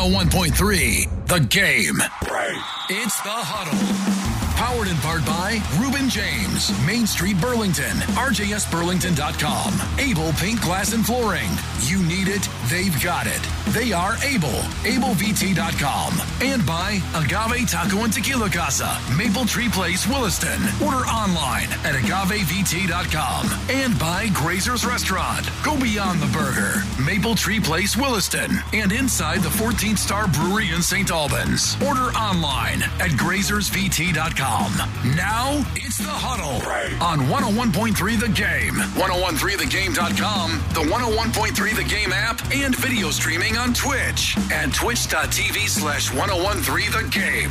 101.3 The Game. It's The Huddle. Powered in part by Reuben James, Main Street, Burlington, RJSBurlington.com, Able Paint, Glass, and Flooring. You need it, they've got it. They are Able, AbleVT.com. And by Agave Taco and Tequila Casa, Maple Tree Place, Williston. Order online at AgaveVT.com. And by Grazer's Restaurant. Go beyond the burger. Maple Tree Place, Williston. And inside the 14th Star Brewery in St. Albans. Order online at GrazersVT.com. Now, it's The Huddle on 101.3 The Game, 1013thegame.com, the 101.3 The Game app, and video streaming on Twitch at twitch.tv/1013 The Game.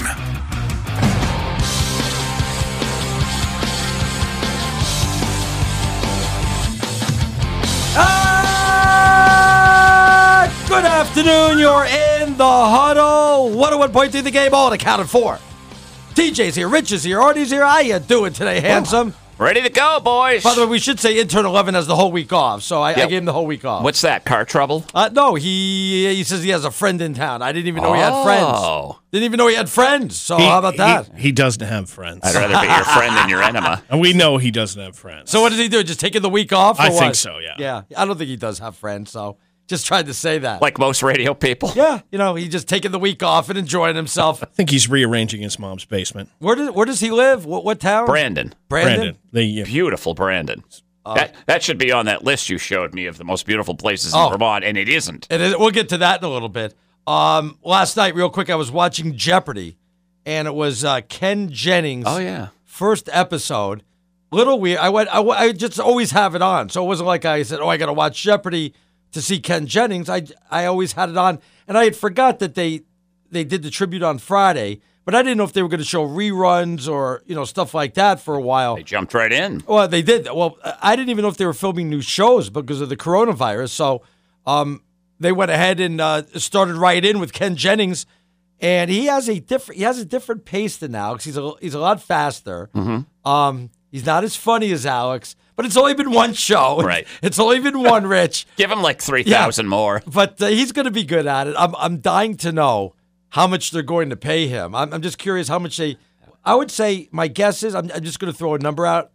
Good afternoon. You're in The Huddle. 101.3 The Game, all accounted for. TJ's here, Rich is here, Artie's here. How you doing today, handsome? Ready to go, boys. By the way, we should say intern 11 has the whole week off, so I gave him the whole week off. What's that, car trouble? No, he says he has a friend in town. I didn't even know he had friends. Didn't even know he had friends, so how about that? He doesn't have friends. I'd rather be your friend than your enema. And we know he doesn't have friends. So what does he do, just taking the week off? Or I what? think so, yeah. Yeah, I don't think he does have friends, so just tried to say that. Like most radio people? Yeah, he's just taking the week off and enjoying himself. I think he's rearranging his mom's basement. Where does he live? What town? Brandon. Beautiful Brandon. That should be on that list you showed me of the most beautiful places in Vermont, and it isn't. We'll get to that in a little bit. Last night, real quick, I was watching Jeopardy, and it was Ken Jennings' first episode. Little weird. I just always have it on, so it wasn't like I said, I got to watch Jeopardy to see Ken Jennings. I always had it on, and I had forgot that they did the tribute on Friday, but I didn't know if they were going to show reruns or stuff like that for a while. They jumped right in. Well, they did. Well, I didn't even know if they were filming new shows because of the coronavirus. So they went ahead and started right in with Ken Jennings, and he has a different pace than Alex. He's a lot faster. Mm-hmm. He's not as funny as Alex. But it's only been one show. Right. It's only been one, Rich. Give him like 3,000 more. But he's going to be good at it. I'm dying to know how much they're going to pay him. I'm just curious how much they. I would say my guess is I'm just going to throw a number out.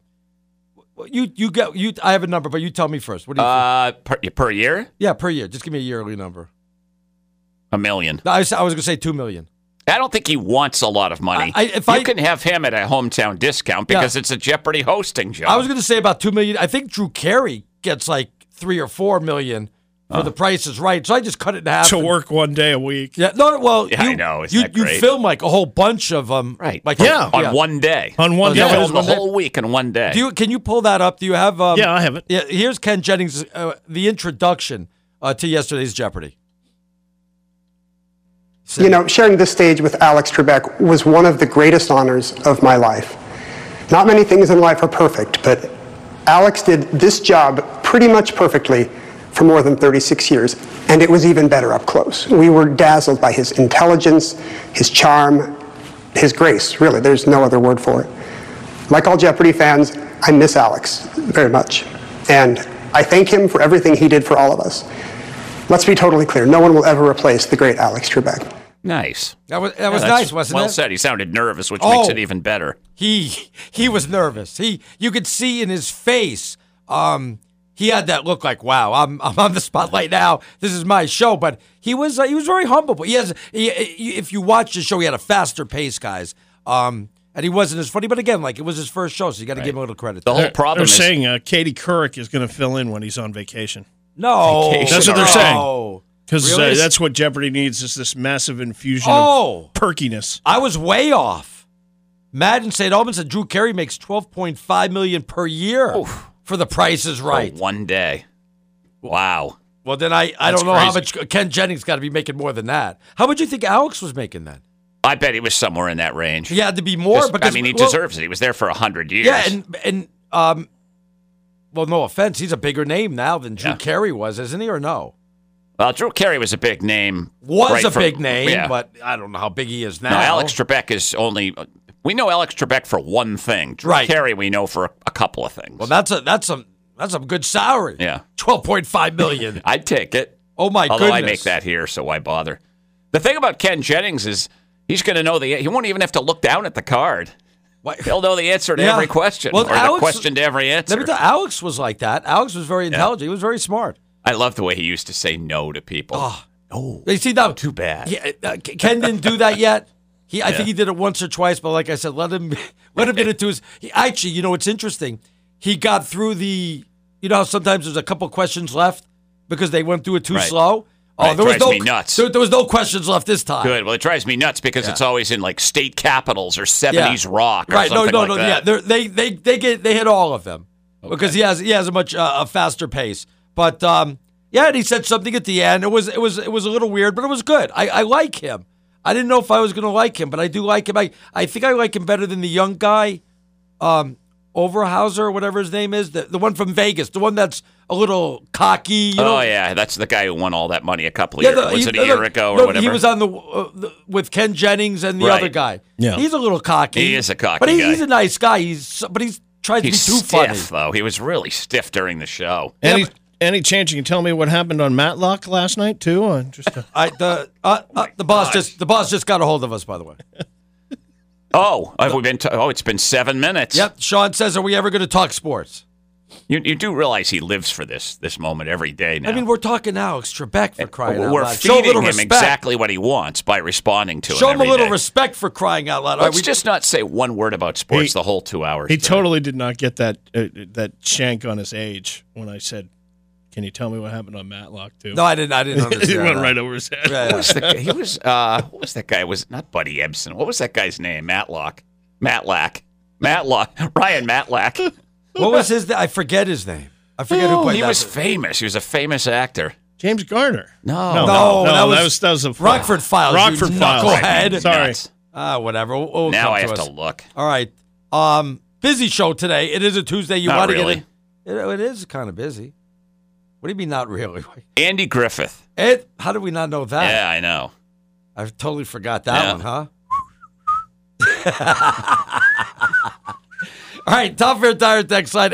I have a number, but you tell me first. What do you think? Per year? Yeah, per year. Just give me a yearly number. $1 million. I was going to say $2 million. I don't think he wants a lot of money. You can have him at a hometown discount because it's a Jeopardy hosting job. I was going to say about $2 million. I think Drew Carey gets like $3 or $4 million for The Price is Right. So I just cut it in half. To work one day a week. Yeah, I know. Isn't that great? You film like a whole bunch of them. Right. On one day. On one day. You film the whole week in one day. Can you pull that up? Do you have? Yeah, I have it. Yeah. Here's Ken Jennings, the introduction to yesterday's Jeopardy. Sharing this stage with Alex Trebek was one of the greatest honors of my life. Not many things in life are perfect, but Alex did this job pretty much perfectly for more than 36 years, and it was even better up close. We were dazzled by his intelligence, his charm, his grace, really. There's no other word for it. Like all Jeopardy fans, I miss Alex very much, and I thank him for everything he did for all of us. Let's be totally clear. No one will ever replace the great Alex Trebek. Nice. That was nice, wasn't it? Well said. He sounded nervous, which makes it even better. He was nervous. You could see in his face. He had that look like, wow, I'm on the spotlight now. This is my show. But he was very humble. But if you watch the show, he had a faster pace, guys. And he wasn't as funny. But again, it was his first show, so you got to give him a little credit. The whole problem is saying Katie Couric is going to fill in when he's on vacation. No, that's what they're saying. Because really? That's what Jeopardy needs is this massive infusion of perkiness. I was way off. Madden St. Albans said Drew Carey makes $12.5 million per year for The Price is Right. For one day. Wow. Well, then I don't know how much Ken Jennings got to be making more than that. How much do you think Alex was making then? I bet he was somewhere in that range. He had to be more. He deserves it. He was there for 100 years. Yeah, and well, no offense, he's a bigger name now than Drew Carey was, isn't he, or no? Well, Drew Carey was a big name. Big name, but I don't know how big he is now. No, Alex Trebek is only. We know Alex Trebek for one thing. Drew Carey we know for a couple of things. Well, that's some good salary. Yeah, $12.5 million. I'd take it. Oh my Although goodness! I make that here, so why bother? The thing about Ken Jennings is he's going to know he won't even have to look down at the card. What? He'll know the answer to every question, or the question to every answer. Let me tell you, Alex was like that. Alex was very intelligent. He was very smart. I love the way he used to say no to people. Oh, no. You see, now, too bad. Ken didn't do that yet. I think he did it once or twice, but like I said, let him get into his. Actually, it's interesting. He got through the. How sometimes there's a couple questions left because they went through it too slow. Oh, there drives me nuts. There was no questions left this time. Good. Well, it drives me nuts because it's always in like state capitals or 70s rock or something like that. Yeah, they hit all of them because he has a much a faster pace. But and he said something at the end. It was a little weird, but it was good. I like him. I didn't know if I was going to like him, but I do like him. I think I like him better than the young guy, Overhauser or whatever his name is, the one from Vegas, the one that's a little cocky. Oh yeah, that's the guy who won all that money a couple of years. Was it a year ago or whatever? He was on with Ken Jennings and the other guy. Yeah, he's a little cocky. He is a cocky but guy. He's a nice guy. But he's trying to be too funny. Though he was really stiff during the show. Any chance you can tell me what happened on Matlock last night too? The boss just got a hold of us, by the way. Have we been? It's been 7 minutes. Yep. Sean says, "Are we ever going to talk sports?" You do realize he lives for this moment every day now. I mean, we're talking Alex Trebek for crying out loud. We're feeding him exactly what he wants by responding to him. Show him a little respect for crying out loud. Let's just not say one word about sports the whole 2 hours. He totally did not get that shank on his age when I said, "Can you tell me what happened on Matlock too?" No, I didn't understand. He went right over his head. Yeah. What was that guy? Was not Buddy Ebsen? What was that guy's name? Matlock. Ryan Matlack. What was his? I forget his name. I forget who played. He was famous. He was a famous actor. James Garner. No, that was a Rockford Files. Rockford Files. Knucklehead. Sorry. Whatever. Now I have to look. All right. Busy show today. It is a Tuesday. You want to get it is kind of busy. What do you mean, not really? Andy Griffith. How did we not know that? Yeah, I know. I totally forgot that one, huh? All right, Top Fair Tire text line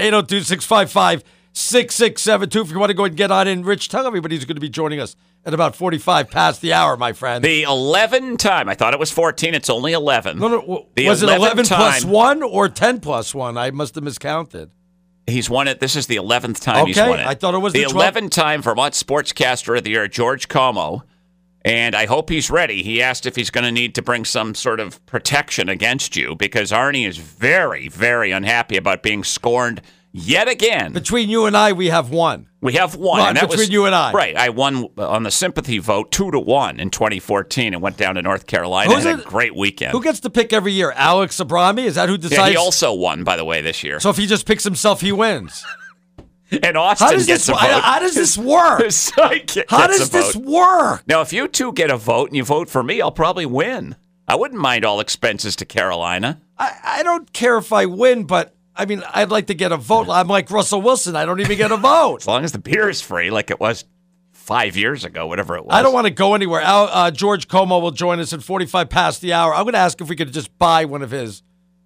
802-655-6672. If you want to go ahead and get on in, Rich, tell everybody who's going to be joining us at about 45 past the hour, my friend. The 11 time. I thought it was 14. It's only 11. No. Was it 11 plus 1 or 10 plus 1? I must have miscounted. He's won it. This is the 11th time he's won it. I thought it was the 11th time Vermont Sportscaster of the Year, George Como. And I hope he's ready. He asked if he's going to need to bring some sort of protection against you because Arnie is very, very unhappy about being scorned yet again. Between you and I, we have one. We have one. And that between you and I. Right. I won on the sympathy vote 2-1 in 2014 and went down to North Carolina and had a great weekend. Who gets to pick every year? Alex Abrami? Is that who decides? Yeah, he also won, by the way, this year. So if he just picks himself, he wins. And Austin gets a vote. How does this work? How does this work? Now, if you two get a vote and you vote for me, I'll probably win. I wouldn't mind all expenses to Carolina. I don't care if I win, but I mean, I'd like to get a vote. I'm like Russell Wilson. I don't even get a vote. As long as the beer is free, like it was 5 years ago, whatever it was. I don't want to go anywhere. George Como will join us at 45 past the hour. I'm going to ask if we could just buy one of his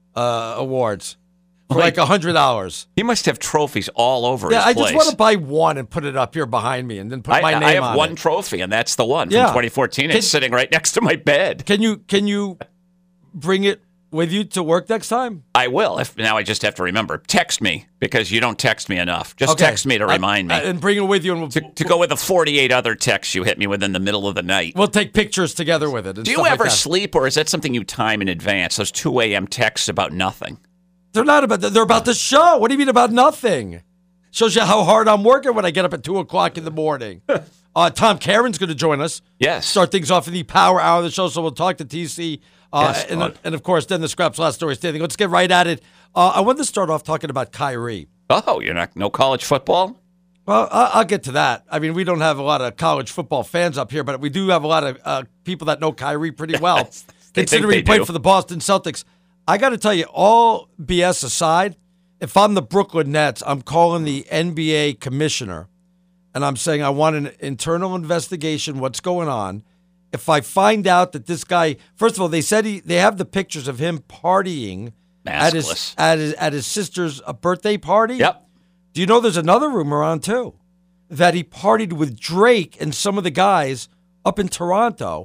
awards. For like $100. He must have trophies all over his place. Yeah, I just want to buy one and put it up here behind me and then put my name on it. I have one trophy, and that's the one from 2014. It's sitting right next to my bed. Can you bring it with you to work next time? I will. Now I just have to remember. Text me, because you don't text me enough. Just text me to remind me. And bring it with you. And to go with the 48 other texts you hit me with in the middle of the night. We'll take pictures together with it. Do you ever sleep, or is that something you time in advance, those 2 a.m. texts about nothing? They're not about that. They're about the show. What do you mean about nothing? Shows you how hard I'm working when I get up at 2 o'clock in the morning. Tom Caron's going to join us. Yes. Start things off in the power hour of the show. So we'll talk to TC. And of course, then the Scraps Last Story Standing. Let's get right at it. I wanted to start off talking about Kyrie. Oh, no college football? Well, I'll get to that. I mean, we don't have a lot of college football fans up here, but we do have a lot of people that know Kyrie pretty well. Considering he played for the Boston Celtics. I got to tell you, all BS aside, if I'm the Brooklyn Nets, I'm calling the NBA commissioner, and I'm saying I want an internal investigation, what's going on. If I find out that this guy, first of all, they said they have the pictures of him partying at his sister's birthday party. Yep. Do you know there's another rumor on, too, that he partied with Drake and some of the guys up in Toronto,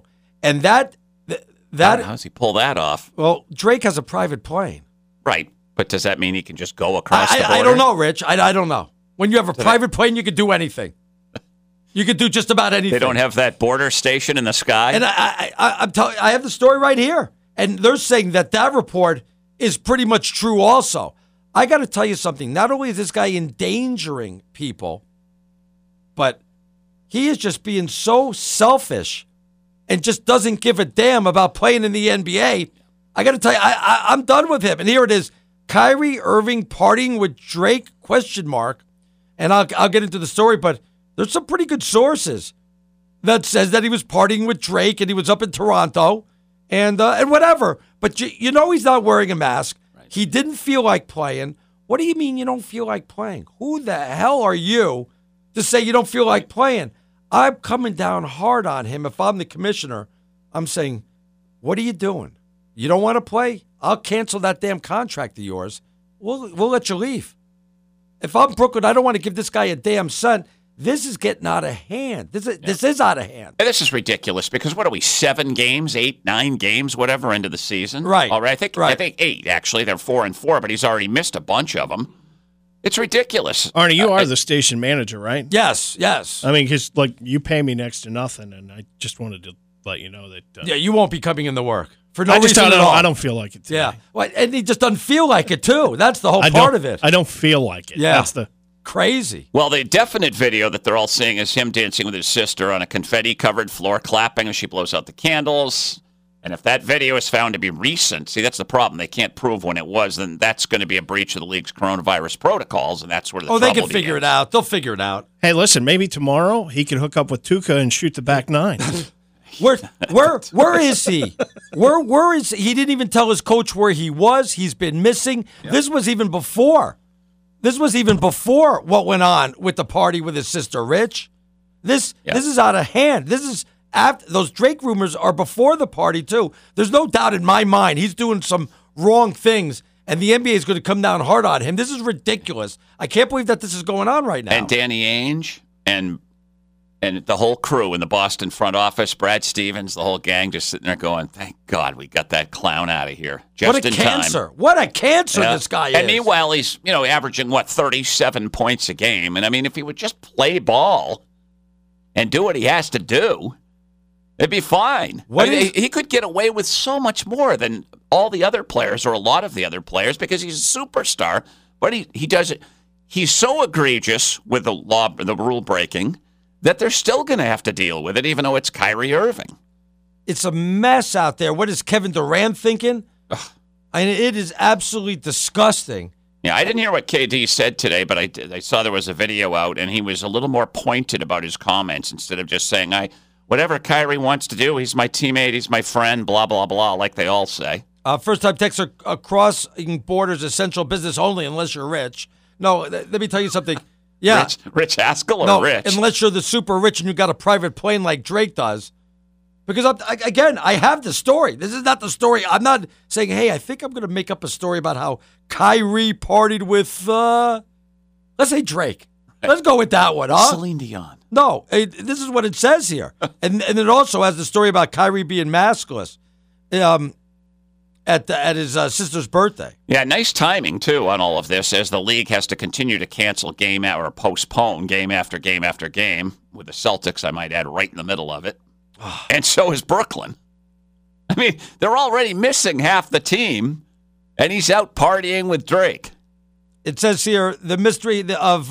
And that how does he pull that off? Well, Drake has a private plane. Right. But does that mean he can just go across the border? I don't know, Rich. I don't know. When you have a private plane, you can do anything. You can do just about anything. They don't have that border station in the sky? And I'm telling you, I have the story right here. And they're saying that report is pretty much true also. I got to tell you something. Not only is this guy endangering people, but he is just being so selfish and just doesn't give a damn about playing in the NBA. I got to tell you, I'm done with him. And here it is. Kyrie Irving partying with Drake, ? And I'll get into the story, but there's some pretty good sources that says that he was partying with Drake and he was up in Toronto and whatever. But you know he's not wearing a mask. Right. He didn't feel like playing. What do you mean you don't feel like playing? Who the hell are you to say you don't feel like playing? I'm coming down hard on him. If I'm the commissioner, I'm saying, what are you doing? You don't want to play? I'll cancel that damn contract of yours. We'll let you leave. If I'm Brooklyn, I don't want to give this guy a damn cent. This is getting out of hand. This is out of hand. And this is ridiculous because what are we, 7 games, 8, 9 games, whatever, into the season? Right. All right. I think 8, actually. They're 4-4, but he's already missed a bunch of them. It's ridiculous. Arnie, you are the station manager, right? Yes. I mean, because you pay me next to nothing, and I just wanted to let you know that. Yeah, you won't be coming in to work. For no reason at all. I don't feel like it today. Yeah. Well, and he just doesn't feel like it, too. That's the whole part of it. I don't feel like it. Yeah. That's the crazy. Well, the definite video that they're all seeing is him dancing with his sister on a confetti-covered floor, clapping as she blows out the candles. And if that video is found to be recent, see, that's the problem. They can't prove when it was, then that's going to be a breach of the league's coronavirus protocols, and that's where the trouble they can figure it out. They'll figure it out. Hey, listen, maybe tomorrow he can hook up with Tuca and shoot the back 9. Where is he? Where is he? He didn't even tell his coach where he was. He's been missing. Yep. This was even before what went on with the party with his sister, Rich. This is out of hand. This is after those Drake rumors are before the party too. There's no doubt in my mind he's doing some wrong things, and the NBA is going to come down hard on him. This is ridiculous. I can't believe that this is going on right now. And Danny Ainge and the whole crew in the Boston front office, Brad Stevens, the whole gang, just sitting there going, "Thank God we got that clown out of here just in time." What a cancer this guy is. And meanwhile, he's averaging 37 points a game. And I mean, if he would just play ball and do what he has to do, it'd be fine. He could get away with so much more than all the other players or a lot of the other players because he's a superstar. But he does it. He's so egregious with the rule breaking that they're still going to have to deal with it, even though it's Kyrie Irving. It's a mess out there. What is Kevin Durant thinking? I mean, it is absolutely disgusting. Yeah, I didn't hear what KD said today, but I saw there was a video out, and he was a little more pointed about his comments instead of just saying, whatever Kyrie wants to do, he's my teammate, he's my friend, blah, blah, blah, like they all say. First-time texter, crossing borders, essential business only unless you're rich. No, let me tell you something. Yeah. Rich Haskell or Rich? Unless you're the super rich and you got a private plane like Drake does. Because, I have the story. This is not the story. I'm not saying, hey, I think I'm going to make up a story about how Kyrie partied with, let's say Drake. Let's go with that one, huh? Celine Dion. No, this is what it says here. and it also has the story about Kyrie being maskless at his sister's birthday. Yeah, nice timing, too, on all of this, as the league has to continue to cancel or postpone game after game after game, with the Celtics, I might add, right in the middle of it. And so is Brooklyn. I mean, they're already missing half the team, and he's out partying with Drake. It says here, the mystery of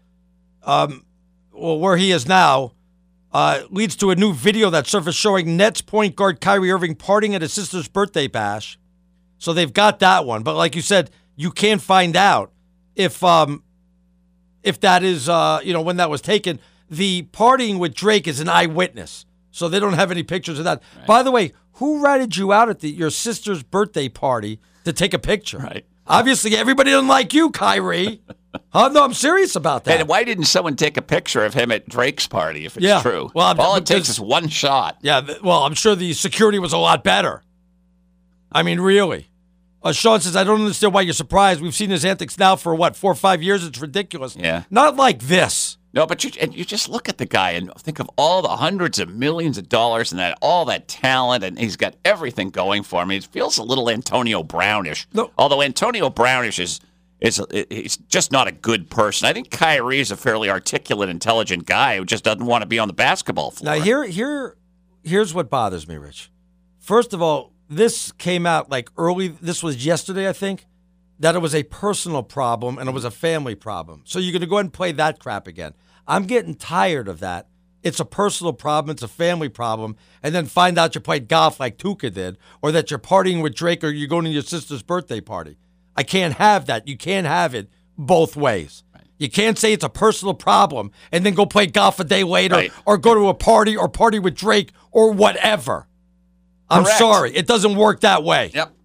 where he is now leads to a new video that surfaced showing Nets point guard Kyrie Irving partying at his sister's birthday bash. So they've got that one. But like you said, you can't find out if that is, when that was taken. The partying with Drake is an eyewitness. So they don't have any pictures of that. Right. By the way, who ratted you out at your sister's birthday party to take a picture? Right. Obviously, everybody doesn't like you, Kyrie. No, I'm serious about that. And why didn't someone take a picture of him at Drake's party if it's true? Well, all it takes is one shot. Yeah, well, I'm sure the security was a lot better. I mean, really. Sean says, I don't understand why you're surprised. We've seen his antics now for, 4 or 5 years? It's ridiculous. Yeah. Not like this. No, but you just look at the guy and think of all the hundreds of millions of dollars and all that talent, and he's got everything going for him. He feels a little Antonio Brownish. No. Although Antonio Brownish he's just not a good person. I think Kyrie is a fairly articulate, intelligent guy who just doesn't want to be on the basketball floor. Now, here's what bothers me, Rich. First of all, this came out like early. This was yesterday, I think, that it was a personal problem and it was a family problem. So you're going to go ahead and play that crap again. I'm getting tired of that. It's a personal problem. It's a family problem. And then find out you played golf like Tuca did, or that you're partying with Drake, or you're going to your sister's birthday party. I can't have that. You can't have it both ways. Right. You can't say it's a personal problem and then go play golf a day later, right, or go to a party or party with Drake or whatever. I'm sorry. It doesn't work that way. Yep.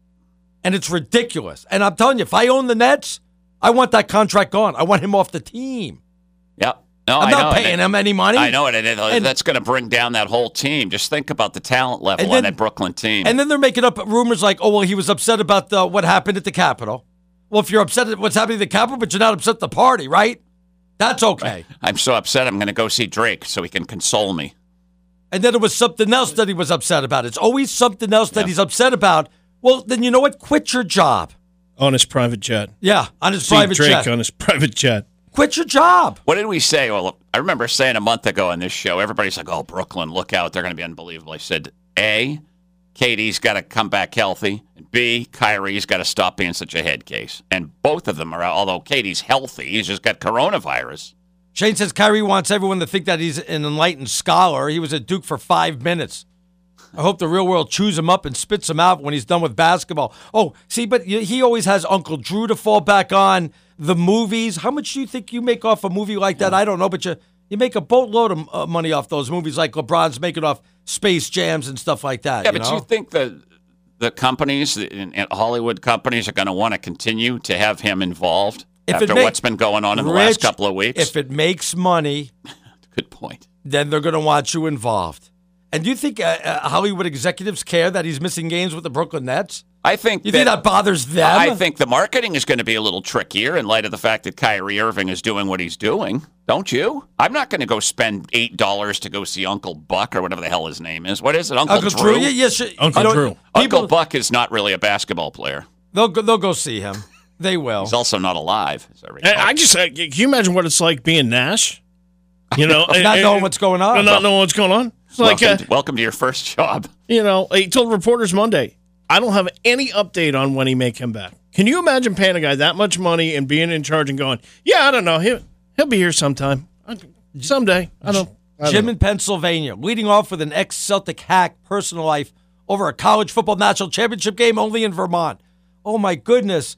And it's ridiculous. And I'm telling you, if I own the Nets, I want that contract gone. I want him off the team. Yep. No, I'm not paying him any money. I know it. And that's going to bring down that whole team. Just think about the talent level on that Brooklyn team. And then they're making up rumors like, oh, well, he was upset about what happened at the Capitol. Well, if you're upset at what's happening at the Capitol, but you're not upset at the party, right? That's okay. I'm so upset I'm going to go see Drake so he can console me. And then it was something else that he was upset about. It's always something else that he's upset about. Well, then you know what? Quit your job. On his private jet. Yeah, on his private Drake jet. On his private jet. Quit your job. What did we say? Well, I remember saying a month ago on this show, everybody's like, oh, Brooklyn, look out. They're going to be unbelievable. I said, A, KD's got to come back healthy, and B, Kyrie's got to stop being such a head case. And both of them are, although KD's healthy, he's just got coronavirus. Shane says Kyrie wants everyone to think that he's an enlightened scholar. He was at Duke for 5 minutes. I hope the real world chews him up and spits him out when he's done with basketball. Oh, see, but he always has Uncle Drew to fall back on. The movies. How much do you think you make off a movie like that? I don't know, but you make a boatload of money off those movies, like LeBron's making off Space Jams and stuff like that. Yeah, but you think the companies, Hollywood companies, are going to want to continue to have him involved after what's been going on in the last couple of weeks? If it makes money, good point, then they're going to want you involved. And do you think Hollywood executives care that he's missing games with the Brooklyn Nets? I think you think that bothers them? I think the marketing is going to be a little trickier in light of the fact that Kyrie Irving is doing what he's doing. Don't you? I'm not going to go spend $8 to go see Uncle Buck or whatever the hell his name is. What is it, Uncle Drew? Yes, Uncle Drew. Uncle Buck is not really a basketball player. They'll go see him. They will. He's also not alive. I just can you imagine what it's like being Nash? You know, not knowing what's going on. Not knowing what's going on. It's welcome to your first job. You know, he told reporters Monday, I don't have any update on when he may come back. Can you imagine paying a guy that much money and being in charge and going, yeah, I don't know, he'll be here sometime, someday. I don't Jim know. in Pennsylvania, leading off with an ex-Celtic hack personal life over a college football national championship game only in Vermont. Oh my goodness,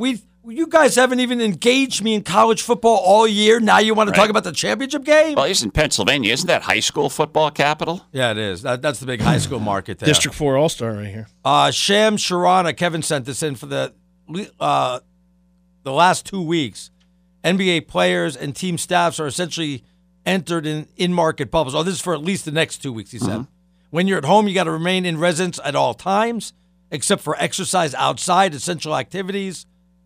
you guys haven't even engaged me in college football all year. Now you want to talk about the championship game? Well, he's in Pennsylvania. Isn't that high school football capital? Yeah, it is. That's the big high school market there. District 4 All-Star right here. Sham Sharana, Kevin sent this in for the last 2 weeks. NBA players and team staffs are essentially entered in in-market bubbles. Oh, this is for at least the next 2 weeks, he said. When you're at home, you got to remain in residence at all times, except for exercise outside, essential activities,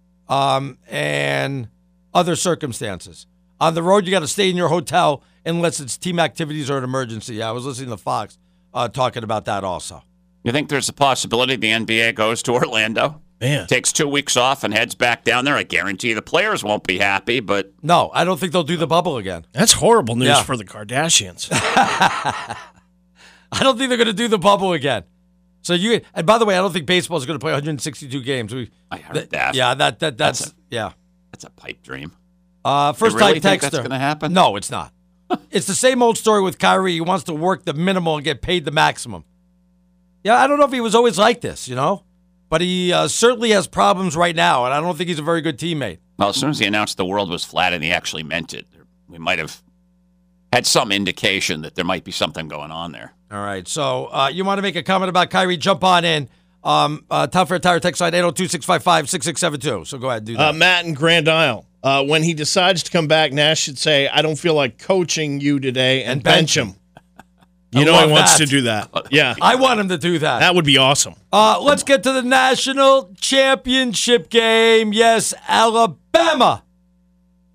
and other circumstances. On the road, you got to stay in your hotel unless it's team activities or an emergency. I was listening to Fox talking about that also. You think there's a possibility the NBA goes to Orlando? Man. Takes 2 weeks off and heads back down there? I guarantee the players won't be happy, but... No, I don't think they'll do the bubble again. That's horrible news for the Kardashians. I don't think they're going to do the bubble again. So and by the way, I don't think baseball is going to play 162 games. I heard that. Yeah, that's a pipe dream. First time texter. Think that's going to happen? No, it's not. It's the same old story with Kyrie. He wants to work the minimal and get paid the maximum. Yeah, I don't know if he was always like this, but he certainly has problems right now, and I don't think he's a very good teammate. Well, as soon as he announced the world was flat and he actually meant it, we might have had some indication that there might be something going on there. All right, so you want to make a comment about Kyrie, jump on in. Time for a tire text line, 802-655-6672. So go ahead and do that. Matt in Grand Isle. When he decides to come back, Nash should say, I don't feel like coaching you today, and bench him. You know he wants to do that. Yeah. I want him to do that. That would be awesome. Let's get to the national championship game. Yes, Alabama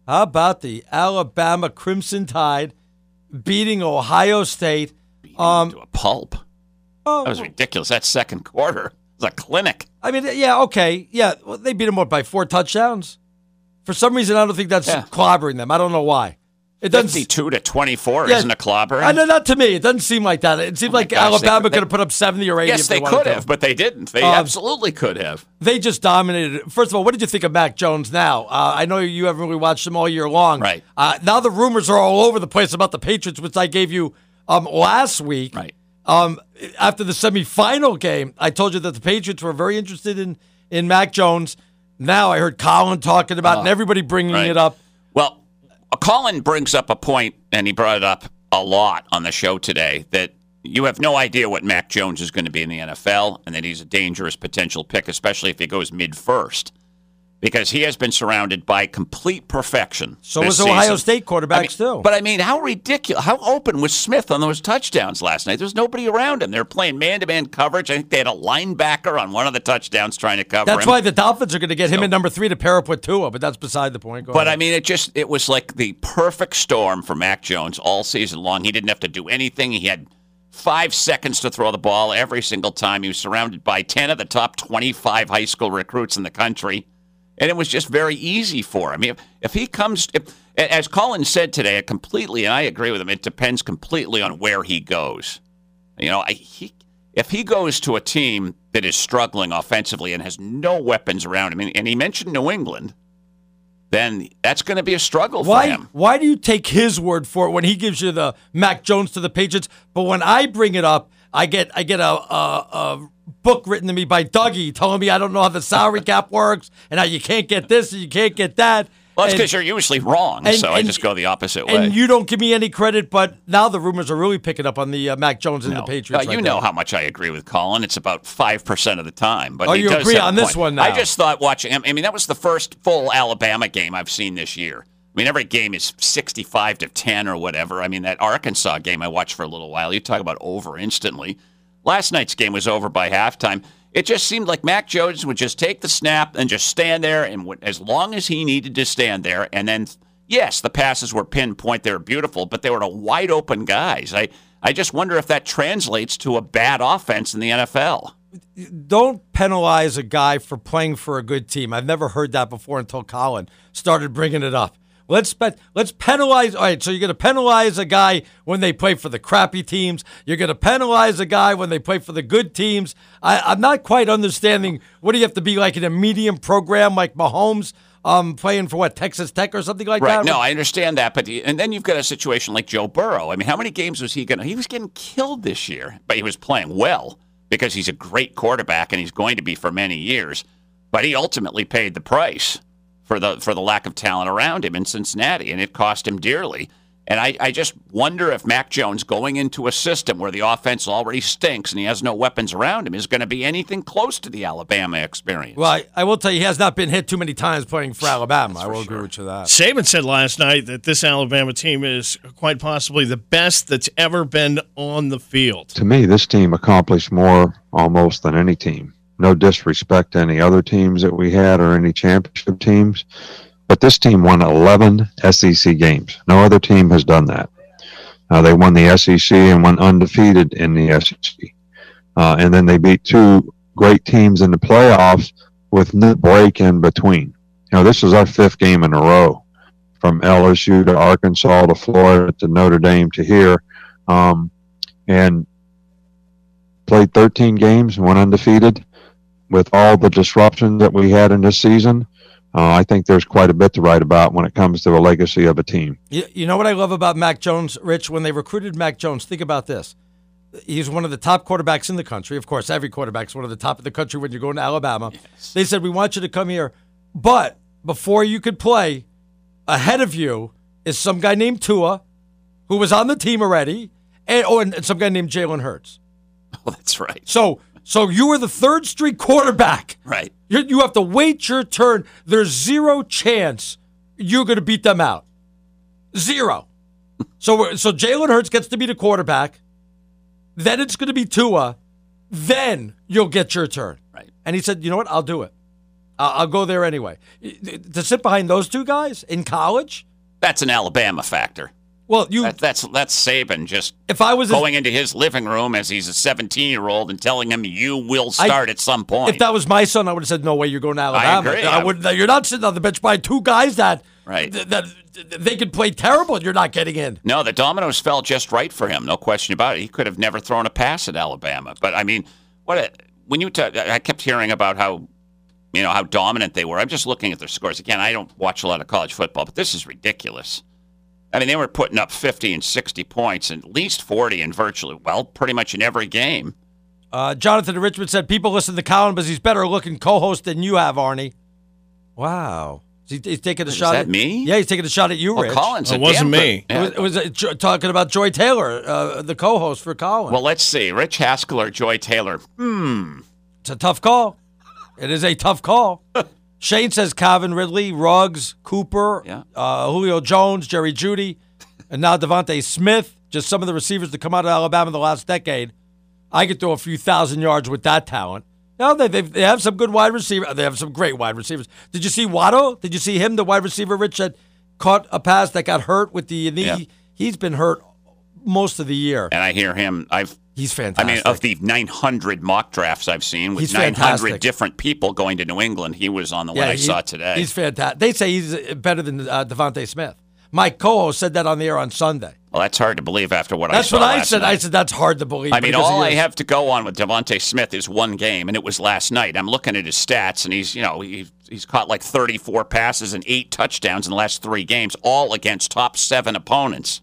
How about the Alabama Crimson Tide beating Ohio State? To a pulp. That was ridiculous. That second quarter was a clinic. I mean, yeah, okay. Yeah, well, they beat them by 4 touchdowns. For some reason, I don't think that's clobbering them. I don't know why. It doesn't 52-24 isn't a clobber. Not to me. It doesn't seem like that. It seems like Alabama could have put up 70 or 80. Yes, they could have, but they didn't. They absolutely could have. They just dominated. First of all, what did you think of Mac Jones now? I know you haven't really watched him all year long. Right. Now the rumors are all over the place about the Patriots, which I gave you last week. Right. After the semifinal game, I told you that the Patriots were very interested in Mac Jones. Now I heard Colin talking about it and everybody bringing it up. Well, Colin brings up a point, and he brought it up a lot on the show today, that you have no idea what Mac Jones is going to be in the NFL, and that he's a dangerous potential pick, especially if he goes mid-first, because he has been surrounded by complete perfection. So was Ohio State quarterbacks, too. But, how ridiculous, how open was Smith on those touchdowns last night? There's nobody around him. They're playing man-to-man coverage. I think they had a linebacker on one of the touchdowns trying to cover him. That's why the Dolphins are going to get him at number 3 to pair up with Tua, but that's beside the point. Go ahead. It was like the perfect storm for Mac Jones all season long. He didn't have to do anything. He had 5 seconds to throw the ball every single time. He was surrounded by 10 of the top 25 high school recruits in the country. And it was just very easy for him. If he comes, as Colin said today, and I agree with him, it depends completely on where he goes. If he goes to a team that is struggling offensively and has no weapons around him, and he mentioned New England, then that's going to be a struggle for him. Why do you take his word for it when he gives you the Mac Jones to the Patriots? But when I bring it up, I get a book written to me by Dougie telling me I don't know how the salary cap works and how you can't get this and you can't get that. Well, it's because you're usually wrong, so I just go the opposite way. And you don't give me any credit, but now the rumors are really picking up on the Mac Jones and the Patriots. You know how much I agree with Colin. It's about 5% of the time. But you agree on this one now? I just thought watching him, that was the first full Alabama game I've seen this year. Every game is 65-10 or whatever. That Arkansas game I watched for a little while. You talk about over instantly. Last night's game was over by halftime. It just seemed like Mac Jones would just take the snap and just stand there, and as long as he needed to stand there, and then, yes, the passes were pinpoint. They were beautiful, but they were to wide-open guys. I just wonder if that translates to a bad offense in the NFL. Don't penalize a guy for playing for a good team. I've never heard that before until Colin started bringing it up. Let's penalize. All right, so you're going to penalize a guy when they play for the crappy teams. You're going to penalize a guy when they play for the good teams. I'm not quite understanding. What do you have to be like in a medium program like Mahomes playing for Texas Tech or something like that? Right. No, I understand that, and then you've got a situation like Joe Burrow. How many games was he going to? He was getting killed this year, but he was playing well because he's a great quarterback and he's going to be for many years. But he ultimately paid the price for the lack of talent around him in Cincinnati, and it cost him dearly. And I just wonder if Mac Jones going into a system where the offense already stinks and he has no weapons around him is going to be anything close to the Alabama experience. Well, I will tell you, he has not been hit too many times playing for Alabama. I will agree with you that. Saban said last night that this Alabama team is quite possibly the best that's ever been on the field. To me, this team accomplished more almost than any team. No disrespect to any other teams that we had or any championship teams, but this team won 11 SEC games. No other team has done that. They won the SEC and went undefeated in the SEC. And then they beat 2 great teams in the playoffs with no break in between. This is our 5th game in a row, from LSU to Arkansas to Florida to Notre Dame to here. And played 13 games and went undefeated. With all the disruption that we had in this season, I think there's quite a bit to write about when it comes to the legacy of a team. You know what I love about Mac Jones, Rich? When they recruited Mac Jones, think about this. He's one of the top quarterbacks in the country. Of course, every quarterback's one of the top of the country when you're going to Alabama. Yes. They said, we want you to come here. But before you could play, ahead of you is some guy named Tua, who was on the team already, and some guy named Jalen Hurts. Oh, that's right. So you were the 3rd string quarterback. Right. You have to wait your turn. There's 0 chance you're going to beat them out. 0. So Jalen Hurts gets to be the quarterback. Then it's going to be Tua. Then you'll get your turn. Right. And he said, you know what? I'll do it. I'll go there anyway. To sit behind those two guys in college? That's an Alabama factor. Well, that's Saban just if I was going into his living room as he's a 17-year-old and telling him you will start at some point. If that was my son, I would have said, no way, you're going to Alabama. I agree. You're not sitting on the bench by two guys that right. that they could play terrible and you're not getting in. No, the dominoes fell just right for him. No question about it. He could have never thrown a pass at Alabama. But, I mean, I kept hearing about how dominant they were. I'm just looking at their scores. Again, I don't watch a lot of college football, but this is ridiculous. I mean, they were putting up 50 and 60 points, and at least 40 in pretty much in every game. Jonathan in Richmond said, people listen to Colin because he's better looking co-host than you have, Arnie. Wow. He's taking a shot at me? Yeah, he's taking a shot at you, Rich. Colin's it wasn't me. It was talking about Joy Taylor, the co-host for Colin. Well, let's see. Rich Haskell or Joy Taylor? It's a tough call. It is a tough call. Shane says Calvin Ridley, Ruggs, Cooper, Julio Jones, Jerry Jeudy, and now Devontae Smith. Just some of the receivers that come out of Alabama the last decade. I could throw a few thousand yards with that talent. No, they have some good wide receivers. They have some great wide receivers. Did you see Waddle? Did you see him, the wide receiver, Rich, that caught a pass that got hurt with the knee? Yeah. He's been hurt most of the year. And I hear him. He's fantastic. I mean, of the 900 mock drafts I've seen with 900 different people going to New England, he was on the one I saw today. He's fantastic. They say he's better than Devontae Smith. My co-host said that on the air on Sunday. Well, that's hard to believe after what I saw. That's what I said. Night. I said that's hard to believe. I mean, all I have to go on with Devontae Smith is one game, and it was last night. I'm looking at his stats, and he's caught like 34 passes and 8 touchdowns in the last 3 games, all against top 7 opponents.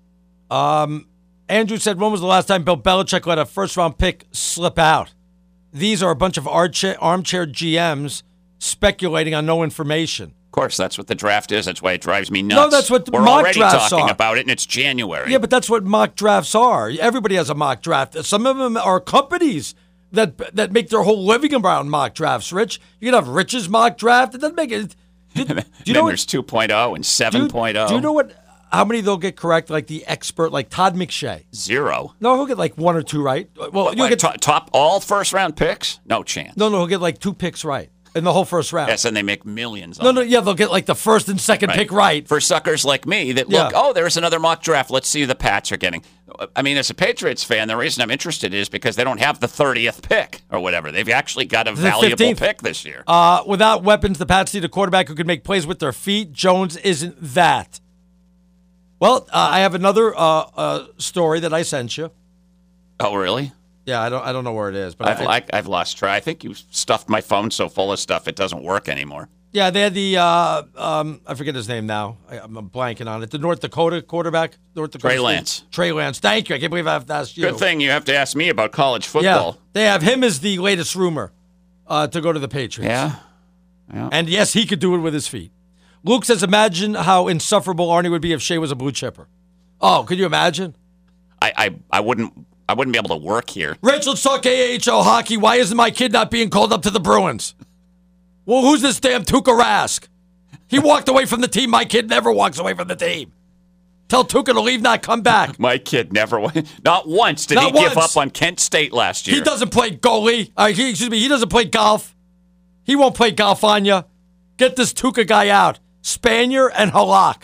Andrew said, when was the last time Bill Belichick let a first-round pick slip out? These are a bunch of armchair GMs speculating on no information. Of course, that's what the draft is. That's why it drives me nuts. No, that's what We're mock already drafts talking are. about it, and it's January. Yeah, but that's what mock drafts are. Everybody has a mock draft. Some of them are companies that make their whole living around mock drafts, Rich. You can have Rich's mock draft. It doesn't make it. Do you know there's 2.0 and 7.0. Do you know how many they'll get correct, like the expert, like Todd McShay? 0. No, he'll get like 1 or 2 right. Well, you'll get top all first-round picks? No chance. No, he'll get like 2 picks right in the whole first round. Yes, and they make millions. No, they'll get like the first and second pick right. For suckers like me that look, there's another mock draft. Let's see who the Pats are getting. I mean, as a Patriots fan, the reason I'm interested is because they don't have the 30th pick or whatever. They've actually got a valuable 15th pick this year. Without weapons, the Pats need a quarterback who can make plays with their feet. Jones isn't that. Well, I have another story that I sent you. Oh, really? Yeah, I don't know where it is, but I've lost track. I think you stuffed my phone so full of stuff it doesn't work anymore. Yeah, they had the I forget his name now. I'm blanking on it. The North Dakota quarterback, Trey Lance. Trey Lance. Thank you. I can't believe I have to ask you. Good thing you have to ask me about college football. Yeah, they have him as the latest rumor to go to the Patriots. Yeah. And yes, he could do it with his feet. Luke says, imagine how insufferable Arnie would be if Shea was a blue chipper. Oh, could you imagine? I wouldn't be able to work here. Rich, let's talk AHL hockey. Why isn't my kid not being called up to the Bruins? Well, who's this damn Tuukka Rask? He walked away from the team. My kid never walks away from the team. Tell Tuukka to leave, not come back. My kid never went. Not once did he give up on Kent State last year. He doesn't play goalie. He doesn't play golf. He won't play golf on you. Get this Tuukka guy out. Spanier and Halak.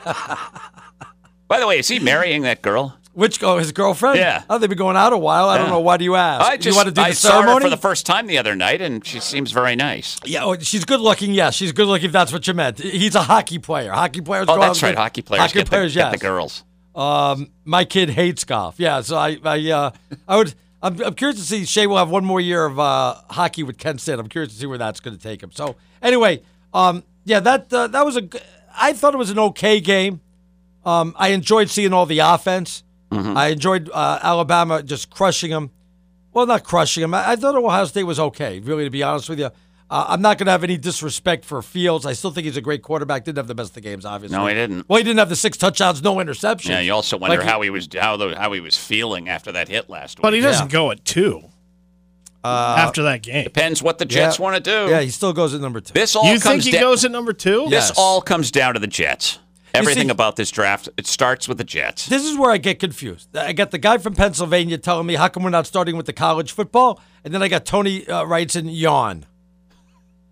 By the way, is he marrying that girl? Which his girlfriend? Yeah. Oh, they've been going out a while. I don't know. Why do you ask? You want to do the I ceremony? saw her for the first time the other night, and she seems very nice. Yeah, she's good looking. Yeah, she's good looking if that's what you meant. He's a hockey player. Hockey players. Oh, that's right. Hockey players get the girls. My kid hates golf. Yeah, so I'm curious to see. Shea will have one more year of hockey with Kent State. I'm curious to see where that's going to take him. So anyway, that was I thought it was an okay game. I enjoyed seeing all the offense. Mm-hmm. I enjoyed Alabama just crushing them. Well, not crushing them. I thought Ohio State was okay, really, to be honest with you. I'm not going to have any disrespect for Fields. I still think he's a great quarterback. Didn't have the best of games, obviously. No, he didn't. Well, he didn't have the 6 touchdowns, no interceptions. Yeah, you also wonder how he was feeling after that hit last week. But he doesn't go at 2 after that game. Depends what the Jets want to do. Yeah, he still goes at number 2. You think he goes at number 2? This all comes down to the Jets. Everything about this draft, it starts with the Jets. This is where I get confused. I got the guy from Pennsylvania telling me, how come we're not starting with the college football? And then I got Tony writes in yawn.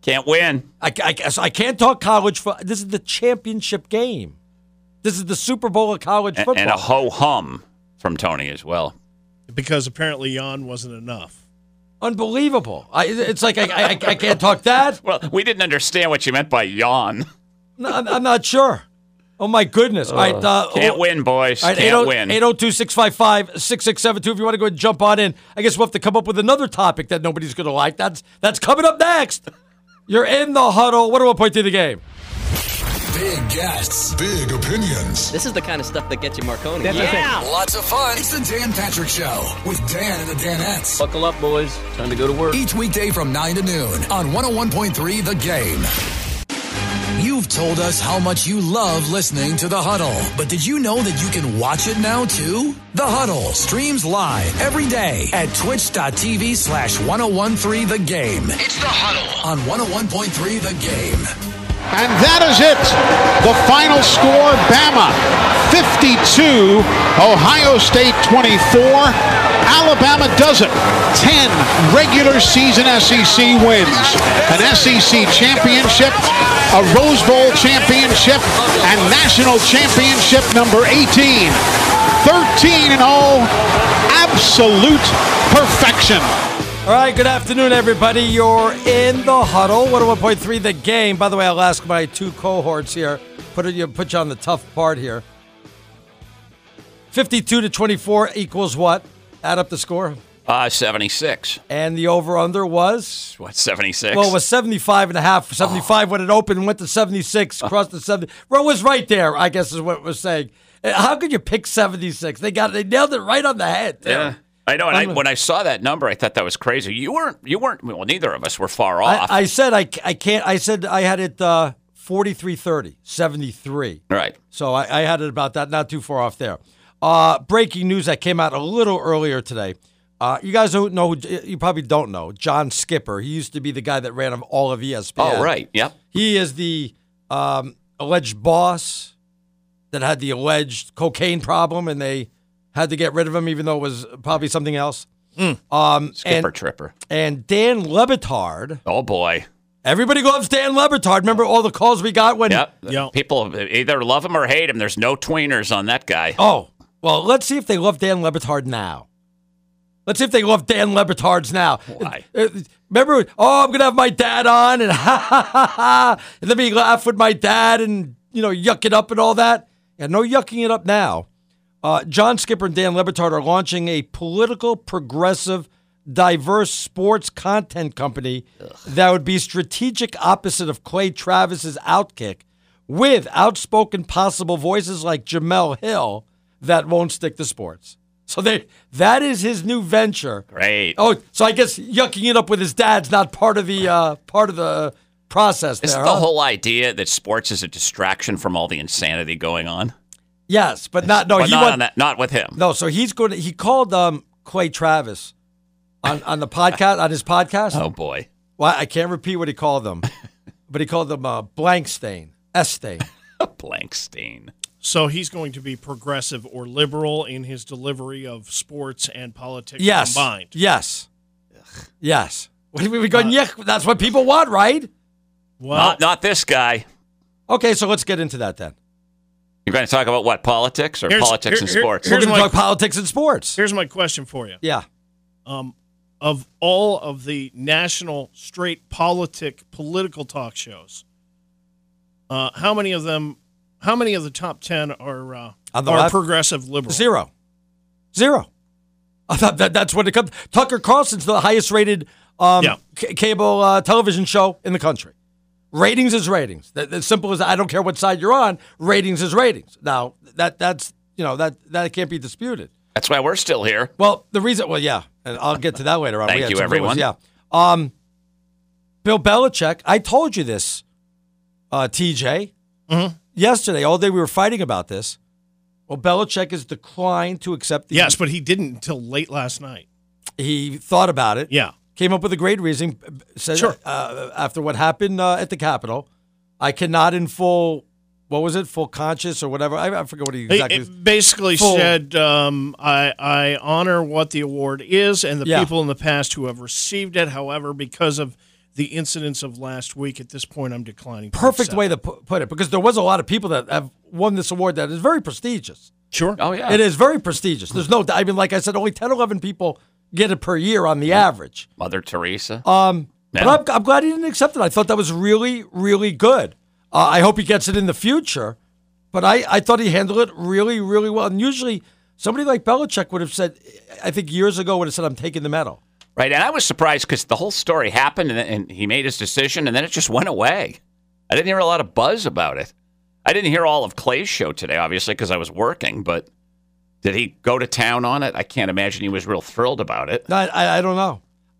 Can't win. I can't talk college football. This is the championship game. This is the Super Bowl of college football. And a ho-hum from Tony as well. Because apparently yawn wasn't enough. Unbelievable. It's like I can't talk that. Well, we didn't understand what you meant by yawn. No, I'm not sure. Oh, my goodness. All right, can't win, boys. All right, can't win. 802-655-6672 if you want to go and jump on in. I guess we'll have to come up with another topic that nobody's going to like. That's coming up next. You're in the huddle. What do I point to the game? Big guests, big opinions. This is the kind of stuff that gets you Marconi. Yeah. Lots of fun. It's the Dan Patrick Show with Dan and the Danettes. Buckle up, boys. Time to go to work. Each weekday from 9 to noon on 101.3 The Game. You've told us how much you love listening to The Huddle, but did you know that you can watch it now too? The Huddle streams live every day at twitch.tv/1013 The Game. It's The Huddle on 101.3 The Game. And that is it. The final score, Bama 52, Ohio State 24. Alabama does it. 10 regular season SEC wins. An SEC championship, a Rose Bowl championship, and national championship number 18. 13-0, absolute perfection. All right, good afternoon, everybody. You're in the huddle. 101.3 The Game. By the way, I'll ask my two cohorts here. Put you on the tough part here. 52-24 equals what? Add up the score. 76. And the over-under was? What, 76? Well, it was 75.5. 75 when it opened, went to 76, crossed the 70. Well, it was right there, I guess is what we're saying. How could you pick 76? They nailed it right on the head. Yeah. I know, and when I saw that number, I thought that was crazy. You weren't. Well, neither of us were far off. I said I can't. I said I had it 43-30, 73. Right. So I had it about that, not too far off there. Breaking news that came out a little earlier today. You guys don't know. You probably don't know John Skipper. He used to be the guy that ran all of ESPN. Oh, right. Yep. He is the alleged boss that had the alleged cocaine problem, and they had to get rid of him, even though it was probably something else. Skipper Tripper. And Dan Le Batard. Oh, boy. Everybody loves Dan Le Batard. Remember all the calls we got when... Yep. People either love him or hate him. There's no tweeners on that guy. Oh, well, let's see if they love Dan Le Batard now. Let's see if they love Dan Le Batard's now. Why? Remember, I'm going to have my dad on, and and let me laugh with my dad and, yuck it up and all that. Yeah, no yucking it up now. John Skipper and Dan Le Batard are launching a political, progressive, diverse sports content company that would be strategic opposite of Clay Travis's Outkick, with outspoken possible voices like Jemele Hill that won't stick to sports. So that is his new venture. Great. Oh, so I guess yucking it up with his dad's not part of the process there. Isn't the whole idea that sports is a distraction from all the insanity going on? Yes, but not not with him. No, so he called Clay Travis on the podcast, on his podcast. Oh boy. Well, I can't repeat what he called them, but he called them blank stain, S stain. Blank stain. So he's going to be progressive or liberal in his delivery of sports and politics combined. Yes. Yes. We going, that's what people want, right? Well, not this guy. Okay, so let's get into that then. You're going to talk about what, politics or politics and sports? We're going to talk politics and sports. Here's my question for you. Yeah. Of all of the national straight political talk shows, how many of the top 10 are progressive liberal? Zero. I thought that's what it comes. Tucker Carlson's the highest rated cable television show in the country. Ratings is ratings. As simple as I don't care what side you're on. Ratings is ratings. Now that can't be disputed. That's why we're still here. Well, the reason. Well, yeah, and I'll get to that later on. Thank you, everyone. Yeah. Bill Belichick. I told you this, TJ. Mm-hmm. Yesterday, all day we were fighting about this. Well, Belichick has declined to accept the... Yes, but he didn't until late last night. He thought about it. Yeah. Came up with a great reason. Said, sure. After what happened at the Capitol, I cannot in full... What was it? Full conscious or whatever? I forget what he exactly... It basically said, I honor what the award is and the people in the past who have received it. However, because of the incidents of last week, at this point, I'm declining. Perfect way to put it, because there was a lot of people that have won this award that is very prestigious. Sure. Oh, yeah. It is very prestigious. There's no, I mean, like I said, only 10, 11 people get it per year on the average. Mother Teresa. But I'm glad he didn't accept it. I thought that was really, really good. I hope he gets it in the future. But I thought he handled it really, really well. And usually somebody like Belichick would have said, I think years ago would have said, I'm taking the medal. Right, and I was surprised because the whole story happened and he made his decision, and then it just went away. I didn't hear a lot of buzz about it. I didn't hear all of Clay's show today, obviously, because I was working, but did he go to town on it? I can't imagine he was real thrilled about it. I don't know.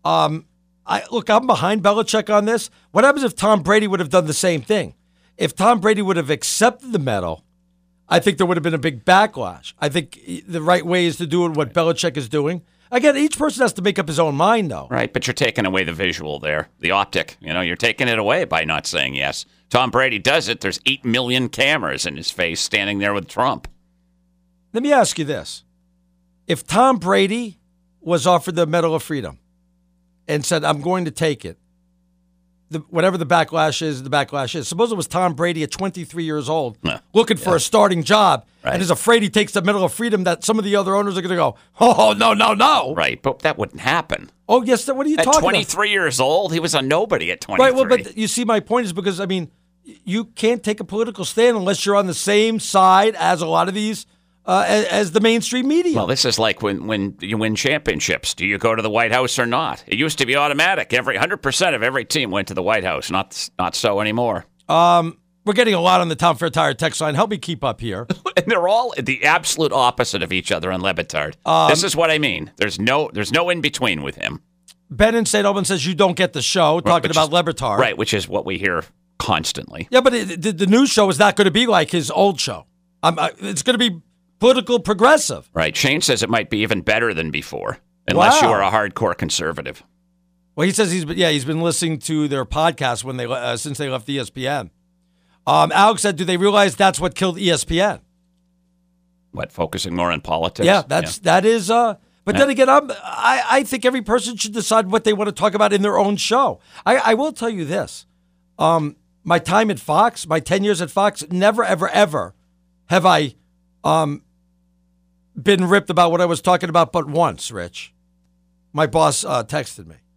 Look, I'm behind Belichick on this. What happens if Tom Brady would have done the same thing? If Tom Brady would have accepted the medal, I think there would have been a big backlash. I think the right way is to do what Belichick is doing. Again, each person has to make up his own mind, though. Right, but you're taking away the visual there, the optic. You're taking it away by not saying yes. Tom Brady does it. There's 8 million cameras in his face standing there with Trump. Let me ask you this. If Tom Brady was offered the Medal of Freedom and said, I'm going to take it, whatever the backlash is, the backlash is. Suppose it was Tom Brady at 23 years old looking for a starting job and is afraid he takes the Medal of Freedom, that some of the other owners are going to go, oh, no. Right, but that wouldn't happen. Oh, yes, what are you talking about? At 23 years old, he was a nobody at 23. Right, well, but you see, my point is because, I mean, you can't take a political stand unless you're on the same side as a lot of these, as the mainstream media. Well, this is like when you win championships. Do you go to the White House or not? It used to be automatic. 100% of every team went to the White House. Not so anymore. We're getting a lot on the Tom Fair Tire text line. Help me keep up here. And they're all the absolute opposite of each other on Le Batard. This is what I mean. There's no in between with him. Ben in St. Albans says you don't get the show, talking about Le Batard. Right, which is what we hear constantly. Yeah, but the news show is not going to be like his old show. It's going to be political progressive. Right. Shane says it might be even better than before, unless you are a hardcore conservative. Well, he says he's been listening to their podcast since they left ESPN. Alex said, do they realize that's what killed ESPN? What, focusing more on politics? Yeah, that is. But then again, I think every person should decide what they want to talk about in their own show. I will tell you this. My time at Fox, my 10 years at Fox, never, ever, ever have I been ripped about what I was talking about but once, Rich. My boss texted me.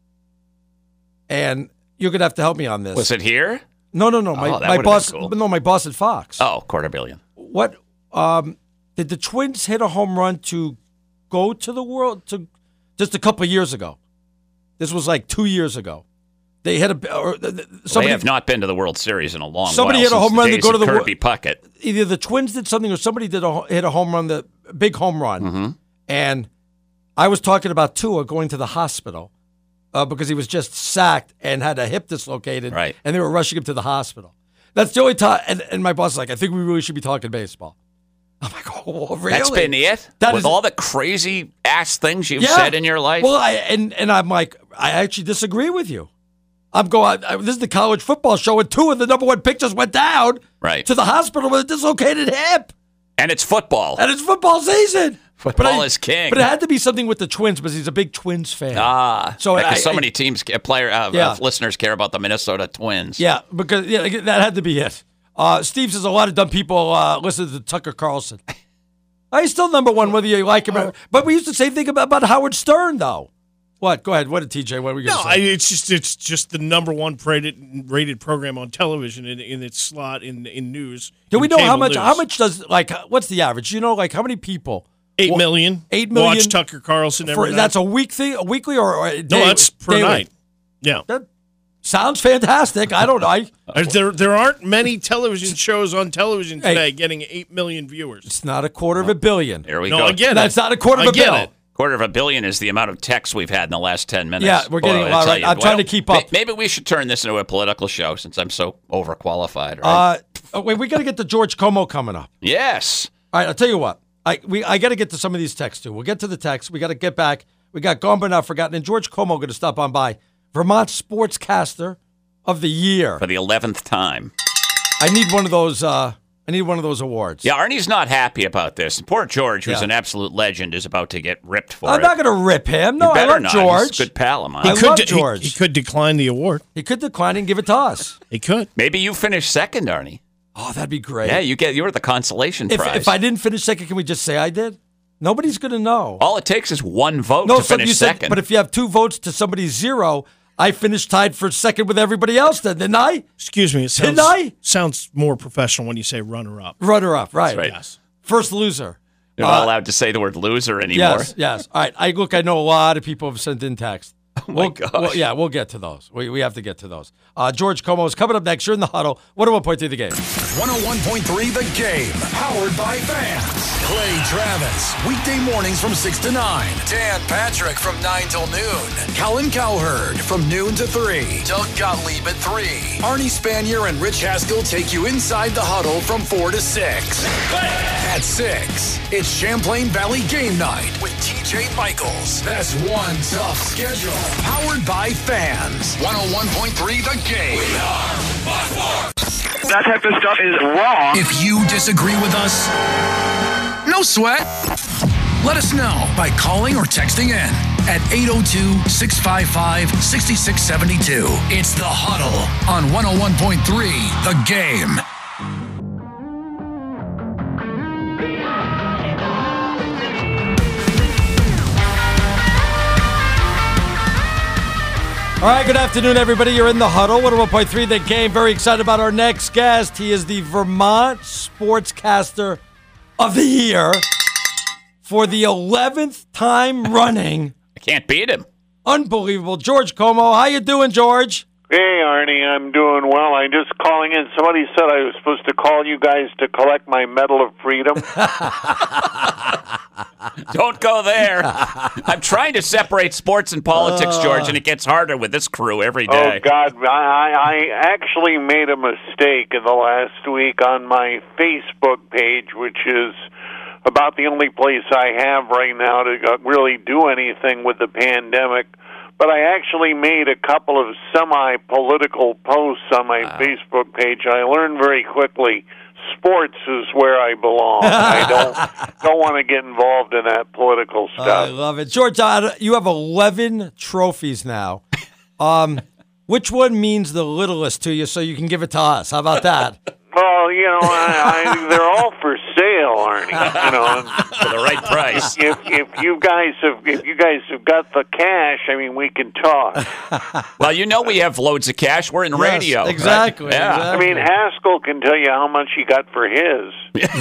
And you're going to have to help me on this. Was it here? No. My boss. Cool. No, my boss at Fox. Oh, $250 million. What did the Twins hit a home run to go to the World just a couple of years ago? This was like 2 years ago. They had they have not been to the World Series in a long while. Somebody hit a home run to go to the Kirby Puckett. Either the Twins did something or somebody hit a home run, the big home run. Mm-hmm. And I was talking about Tua going to the hospital because he was just sacked and had a hip dislocated. Right. And they were rushing him to the hospital. That's the only time. And my boss is like, I think we really should be talking baseball. I'm like, oh, really? That's been it? With all the crazy ass things you've said in your life? Well, and I'm like, I actually disagree with you. I'm going, this is the college football show, and 2 of the number 1 pick just went down to the hospital with a dislocated hip. And it's football. And it's football season. Football is king. But it had to be something with the Twins because he's a big Twins fan. Because so many listeners care about the Minnesota Twins. Yeah, because that had to be it. Steve says a lot of dumb people listen to Tucker Carlson. He's still number 1 whether you like him. But we used to say thing about Howard Stern, though. What? Go ahead. What did TJ? What were you going to say? It's just the number 1 rated program on television in its slot in news. Do we know how much? News. How much does what's the average? You know, how many people? 8 million. 8 million. Watch Tucker Carlson every night. That's a week thing, a weekly or a day? No, that's per daily. night. Yeah, that sounds fantastic. I don't know. There aren't many television shows on television today getting 8 million viewers. It's not a $250 million. Here we go. Again, that's not a $250 million. $250 million is the amount of texts we've had in the last 10 minutes. Yeah, we're getting a lot right. I'm trying to keep up. Maybe we should turn this into a political show since I'm so overqualified. Right? Wait, we got to get to George Como coming up. Yes. All right, I'll tell you what. I got to get to some of these texts, too. We'll get to the text. We got to get back. We got Gone But Not Forgotten. And George Como going to stop on by. Vermont Sportscaster of the Year. For the 11th time. I need one of those I need one of those awards. Yeah, Arnie's not happy about this. Poor George, who's an absolute legend, is about to get ripped for it. I'm not going to rip him. No, I love not. George. He's a good pal of mine. I love George. He could decline the award. He could decline and give it to us. He could. Maybe you finish second, Arnie. Oh, that'd be great. Yeah, you're the consolation prize. If I didn't finish second, can we just say I did? Nobody's going to know. All it takes is one vote to finish second. But if you have 2 votes to somebody's 0, I finished tied for second with everybody else then, didn't I? Excuse me. It sounds more professional when you say runner-up. Runner-up, right. That's right. Yes. First loser. You're not allowed to say the word loser anymore. Yes. All right. I know a lot of people have sent in text. Oh, my gosh. We'll get to those. We have to get to those. George Como is coming up next. You're in the huddle. 101.3 The Game. 101.3 The Game. Powered by fans. Clay Travis. Weekday mornings from 6 to 9. Dan Patrick from 9 till noon. Colin Cowherd from noon to 3. Doug Gottlieb at 3. Arnie Spanier and Rich Haskell take you inside the huddle from 4 to 6. At 6, it's Champlain Valley Game Night with TJ Michaels. That's one tough schedule. Powered by fans. 101.3 The Game. We are Buckmore. That type of stuff is wrong. If you disagree with us, no sweat. Let us know by calling or texting in at 802-655-6672. It's The Huddle on 101.3 The Game. All right, good afternoon, everybody. You're in the huddle. 101.3 The Game. Very excited about our next guest. He is the Vermont Sportscaster of the Year for the 11th time running. I can't beat him. Unbelievable. George Como. How you doing, George? Hey, Arnie. I'm doing well. I'm just calling in. Somebody said I was supposed to call you guys to collect my Medal of Freedom. Don't go there. I'm trying to separate sports and politics, George, and it gets harder with this crew every day. Oh, God. I actually made a mistake in the last week on my Facebook page, which is about the only place I have right now to really do anything with the pandemic. But I actually made a couple of semi-political posts on my Facebook page. I learned very quickly sports is where I belong. I don't want to get involved in that political stuff. I love it. George, you have 11 trophies now. Which one means the littlest to you so you can give it to us? How about that? Well, they're all for sale, Arnie. For the right price. If you guys have got the cash, we can talk. Well, we have loads of cash. We're in radio. Exactly. Right? Yeah. Exactly. Haskell can tell you how much he got for his.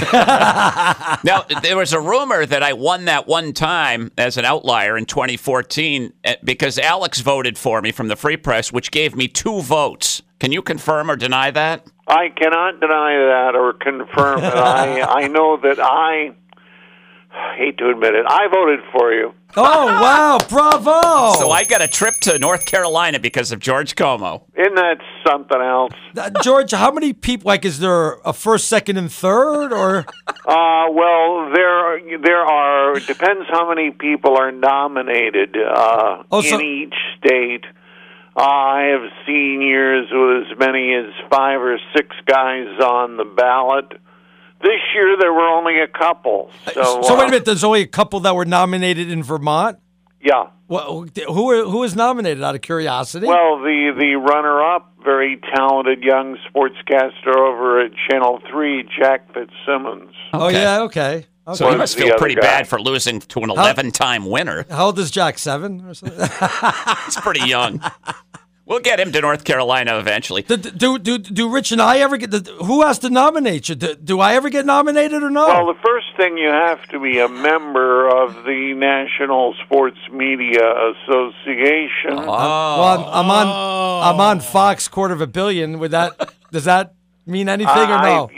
Now, there was a rumor that I won that one time as an outlier in 2014 because Alex voted for me from the Free Press, which gave me 2 votes. Can you confirm or deny that? I cannot deny that or confirm it. I know that I hate to admit it, I voted for you. Oh, wow. Bravo. So I got a trip to North Carolina because of George Como. Isn't that something else? George, how many people, is there a first, second, and third? Or? Well, there are, it depends how many people are nominated in each state. I have seen years with as many as 5 or 6 guys on the ballot. This year there were only a couple. So wait a minute, there's only a couple that were nominated in Vermont? Yeah. Well, who was nominated out of curiosity? Well, the runner-up, very talented young sportscaster over at Channel 3, Jack Fitzsimmons. Oh, yeah, okay. So he must feel pretty bad for losing to an 11-time winner. How old is Jack, 7 or something? He's pretty young. We'll get him to North Carolina eventually. Do Rich and I ever get who has to nominate you? Do I ever get nominated or no? Well, the first thing you have to be a member of the National Sports Media Association. Well, I'm on Fox, $250 million. Does that mean anything or no?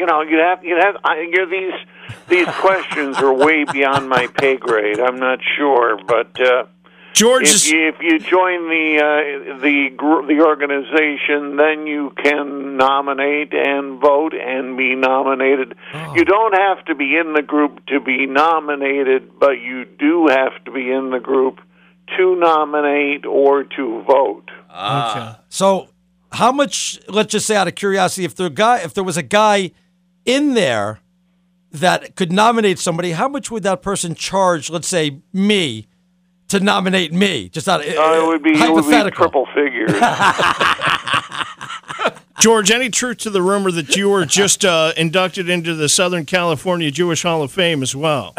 These questions are way beyond my pay grade. I'm not sure, but George, if you join the organization, then you can nominate and vote and be nominated. Oh. You don't have to be in the group to be nominated, but you do have to be in the group to nominate or to vote. Okay. So, how much? Let's just say, out of curiosity, if there was a guy in there that could nominate somebody, how much would that person charge, let's say, me, to nominate me? Just out of it would be triple figures. George, any truth to the rumor that you were just inducted into the Southern California Jewish Hall of Fame as well?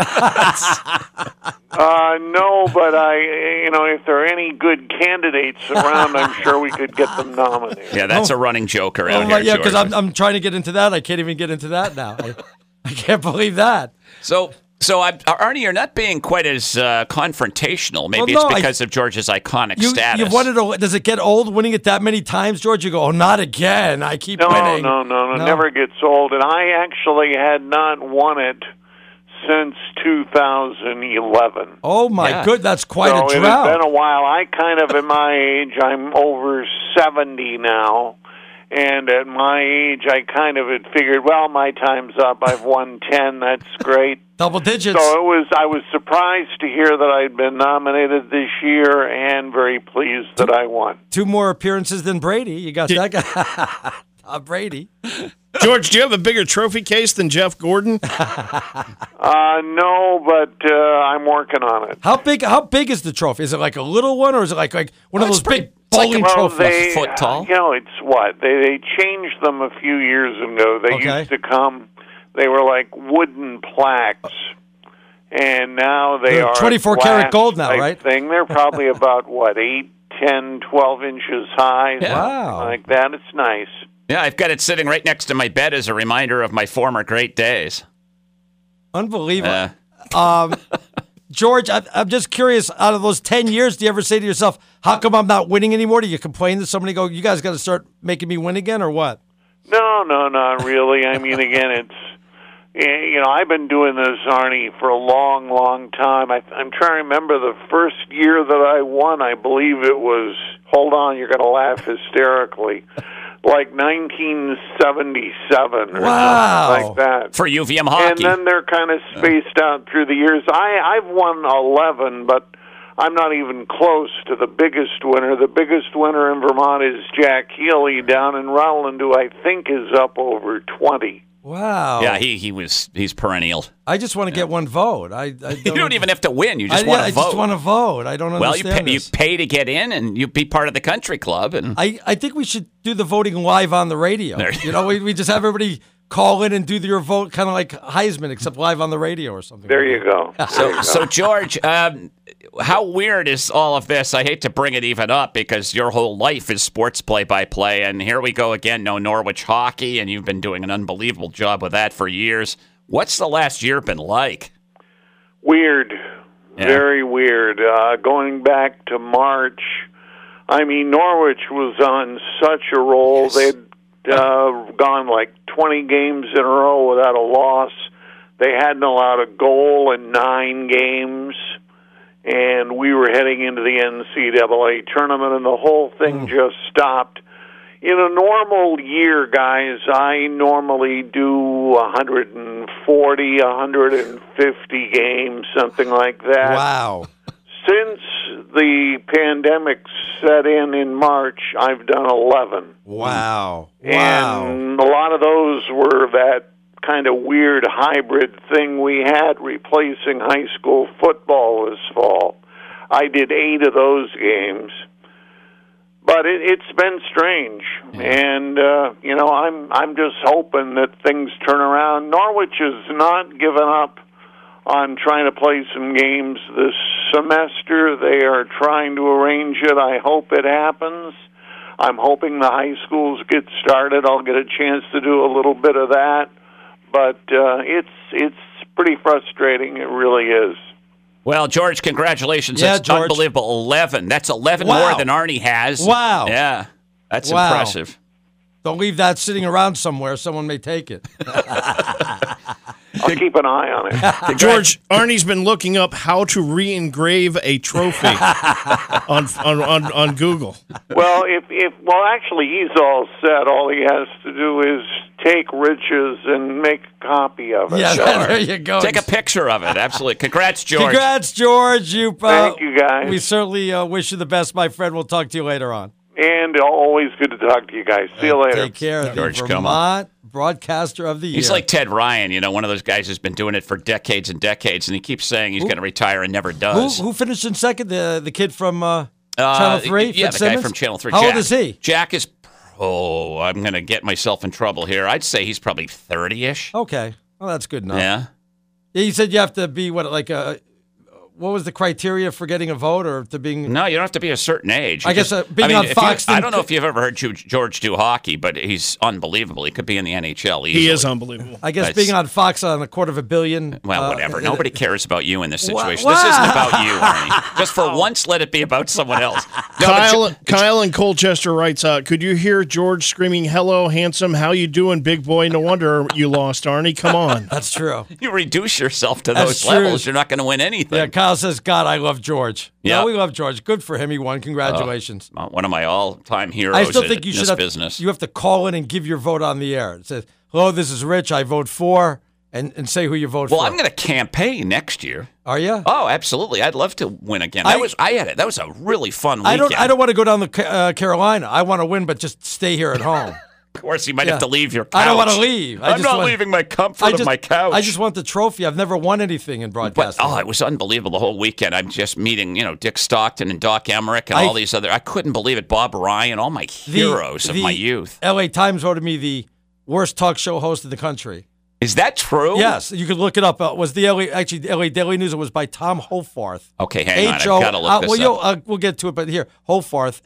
No, but if there are any good candidates around, I'm sure we could get them nominated. Yeah, that's a running joke around here, yeah, because George. I'm trying to get into that. I can't even get into that now. I can't believe that. So Arnie, you're not being quite as confrontational. Maybe it's because of George's iconic status. You've won it. Does it get old winning it that many times, George? You go, oh, not again. I keep winning. No. It never gets old. And I actually had not won it since 2011. Oh, my good. That's quite a drought. So it has been a while. I kind of, at my age, I'm over 70 now. And at my age, I kind of had figured, well, my time's up. I've won 10. That's great. Double digits. So I was surprised to hear that I'd been nominated this year and very pleased that I won. 2 more appearances than Brady. You got that guy. Brady. George, do you have a bigger trophy case than Jeff Gordon? No, but I'm working on it. How big is the trophy? Is it like a little one, or is it like one of those big bowling trophies? A foot tall? It's what? They changed them a few years ago. They used to come, they were like wooden plaques. And now they are 24 karat gold now, right? They're probably about, 8, 10, 12 inches high. Yeah. Wow. Like that. It's nice. Yeah, I've got it sitting right next to my bed as a reminder of my former great days. Unbelievable. George, I'm just curious, out of those 10 years, do you ever say to yourself, how come I'm not winning anymore? Do you complain to somebody, go, you guys got to start making me win again, or what? No, not really. I mean, again, it's, I've been doing this, Arnie, for a long, long time. I'm trying to remember the first year that I won. I believe it was, hold on, you're going to laugh hysterically, like 1977 or something like that. For UVM hockey. And then they're kind of spaced out through the years. I've won 11, but I'm not even close to the biggest winner. The biggest winner in Vermont is Jack Healy down in Rowland, who I think is up over 20. Wow. Yeah, he's perennial. I just want to get one vote. You don't even have to win. You just want to vote. I just want to vote. I don't understand you pay to get in, and you be part of the country club. And I think we should do the voting live on the radio. We just have everybody call in and do your vote, kind of like Heisman, except live on the radio or something. There you go. So George, how weird is all of this? I hate to bring it even up because your whole life is sports play-by-play, and here we go again, no Norwich hockey, and you've been doing an unbelievable job with that for years. What's the last year been like? Weird. Yeah. Very weird. Going back to March, I mean, Norwich was on such a roll. Yes. They'd gone like 20 games in a row without a loss. They hadn't allowed a goal in 9 games, and we were heading into the NCAA tournament, and the whole thing just stopped. In a normal year, guys, I normally do 140, 150 games, something like that. Wow. Since the pandemic set in March, I've done 11. Wow. And a lot of those were that kind of weird hybrid thing we had replacing high school football this fall. I did 8 of those games. But it's been strange, and I'm just hoping that things turn around. Norwich has not given up on trying to play some games this semester. They are trying to arrange it. I hope it happens. I'm hoping the high schools get started. I'll get a chance to do a little bit of that, but it's pretty frustrating. It really is. Well, George, congratulations. Yeah, that's George. Unbelievable. 11. That's 11 more than Arnie has. Wow. Yeah, that's impressive. Don't leave that sitting around somewhere. Someone may take it. I'll keep an eye on it. George, Arnie's been looking up how to re-engrave a trophy on Google. Well, actually, he's all set. All he has to do is take Rich's and make a copy of it. Yeah, there you go. Take a picture of it. Absolutely. Congrats, George. Congrats, George. Thank you, guys. We certainly wish you the best, my friend. We'll talk to you later on. And always good to talk to you guys. See you later. Take care. George Vermont Broadcaster of the Year. He's like Ted Ryan, one of those guys who's been doing it for decades and decades, and he keeps saying he's going to retire and never does. Who finished in second? The kid from Channel 3? Yeah, the guy from Channel 3. How old is he? Jack is, I'm going to get myself in trouble here. I'd say he's probably 30-ish. Okay. Well, that's good enough. Yeah. You said you have to be, what was the criteria for getting a vote or to being? No, you don't have to be a certain age. I guess being on Fox. I don't know if you've ever heard George do hockey, but he's unbelievable. He could be in the NHL easily. He is unbelievable. I guess being on Fox on $250 million. Well, whatever. Nobody cares about you in this situation. Wow. This isn't about you, Arnie. Just for once, let it be about someone else. No, Kyle in Colchester writes, could you hear George screaming, "Hello, handsome, how you doing, big boy? No wonder you lost, Arnie. Come on." That's true. You reduce yourself to those levels, you're not going to win anything. Yeah, Kyle says, God, I love George. Yeah, no, we love George. Good for him. He won. Congratulations. One of my all-time heroes. I still think you should business. You have to call in and give your vote on the air. It says, "Hello, this is Rich. I vote for," and say who you vote for. Well, I'm going to campaign next year. Are you? Oh, absolutely. I'd love to win again. That was a really fun weekend. I don't want to go down to Carolina. I want to win, but just stay here at home. Of course, you might have to leave your couch. I don't want to leave. I'm not leaving my comfort of my couch. I just want the trophy. I've never won anything in broadcasting. But, it was unbelievable the whole weekend. I'm just meeting, Dick Stockton and Doc Emmerich and all these other. I couldn't believe it. Bob Ryan, all my heroes of my youth. L.A. Times voted me the worst talk show host in the country. Is that true? Yes, you could look it up. Was the LA Daily News? It was by Tom Hoffarth. Okay, hang on. I've got to look this up. We'll get to it, but here, Hoffarth,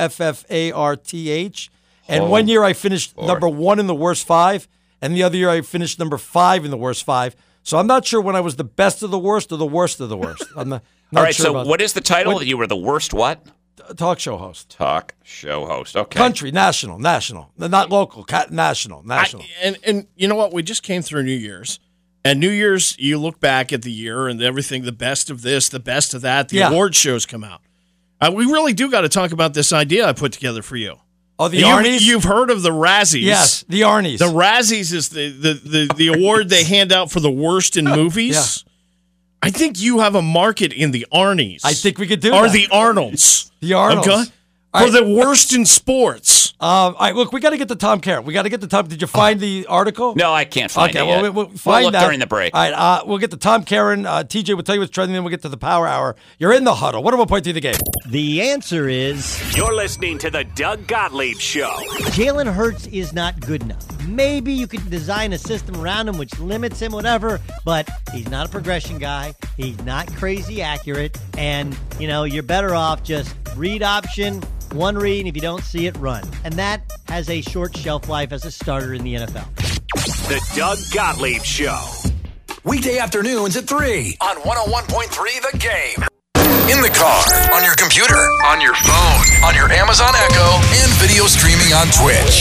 Hoffarth. And 1 year I finished number 1 in the worst 5, and the other year I finished number 5 in the worst 5. So I'm not sure when I was the best of the worst or the worst of the worst. I'm not all right, sure so what is the title? You were the worst what? Talk show host. Talk show host. Okay. Country, national. Not local, national. And you know what? We just came through New Year's. And New Year's, you look back at the year and everything, the best of this, the best of that, the award shows come out. We really do got to talk about this idea I put together for you. Oh, the Arnies? You've heard of the Razzies. Yes, the Arnies. The Razzies is the award they hand out for the worst in movies. Yeah. I think you have a market in the Arnies. I think we could do that. Or the Arnolds. The Arnolds. Okay? For the worst in sports. All right, look, we got to get to Tom Caron. Did you find the article? No, I can't find it yet. We'll find look that during the break. All right, we'll get to Tom Caron. TJ will tell you what's trending, then we'll get to the Power Hour. You're in the huddle. What am I point to the game? The answer is... You're listening to the Doug Gottlieb Show. Jalen Hurts is not good enough. Maybe you could design a system around him which limits him, whatever, but he's not a progression guy. He's not crazy accurate. And, you're better off just read option, one read, and if you don't see it, run. And that has a short shelf life as a starter in the NFL. The Doug Gottlieb Show. Weekday afternoons at 3 on 101.3 The Game. In the car, on your computer, on your phone, on your Amazon Echo, and video streaming on Twitch.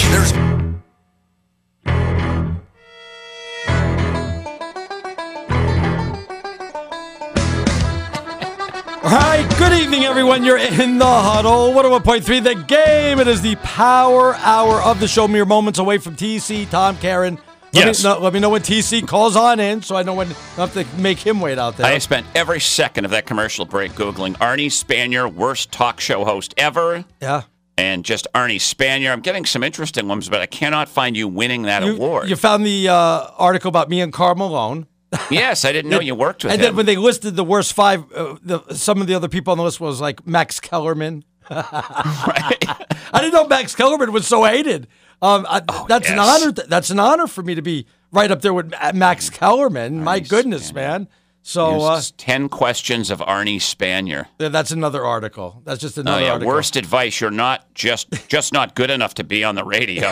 All right, good evening, everyone. You're in the huddle. 101.3 The Game. It is the Power Hour of the show. Mere moments away from TC, Tom Caron. Let me know when TC calls on in, so I know when I have to make him wait out there. I spent every second of that commercial break Googling Arnie Spanier, worst talk show host ever. Yeah. And just Arnie Spanier. I'm getting some interesting ones, but I cannot find you winning that award. You found the article about me and Karl Malone. Yes, I didn't know you worked with him. And then when they listed the worst 5, some of the other people on the list was like Max Kellerman. Right. I didn't know Max Kellerman was so hated. That's an honor. That's an honor for me to be right up there with Max Kellerman. My goodness, man. So 10 questions of Arnie Spanier. That's another article. That's just another article. Worst advice. You're not just not good enough to be on the radio.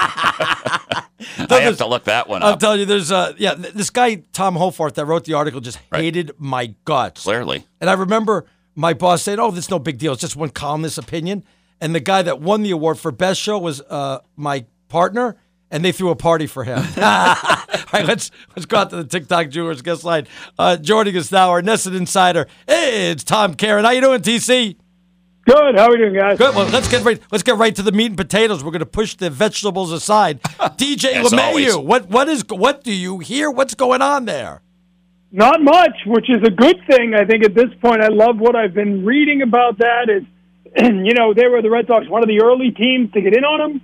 I have to look that one up. I'll tell you, there's this guy, Tom Hoffarth, that wrote the article just hated my guts. Clearly. And I remember my boss saying, "Oh, this is no big deal. It's just one columnist's opinion." And the guy that won the award for best show was my partner, and they threw a party for him. All right, let's go out to the TikTok Jewelers guest line. Joining us now, our Nesson Insider. Hey, it's Tom Caron. How you doing, TC? Good. How are we doing, guys? Good. Well, let's get right to the meat and potatoes. We're going to push the vegetables aside. DJ LeMahieu, what do you hear? What's going on there? Not much, which is a good thing. I think at this point, I love what I've been reading about that. They were the Red Sox, one of the early teams to get in on them.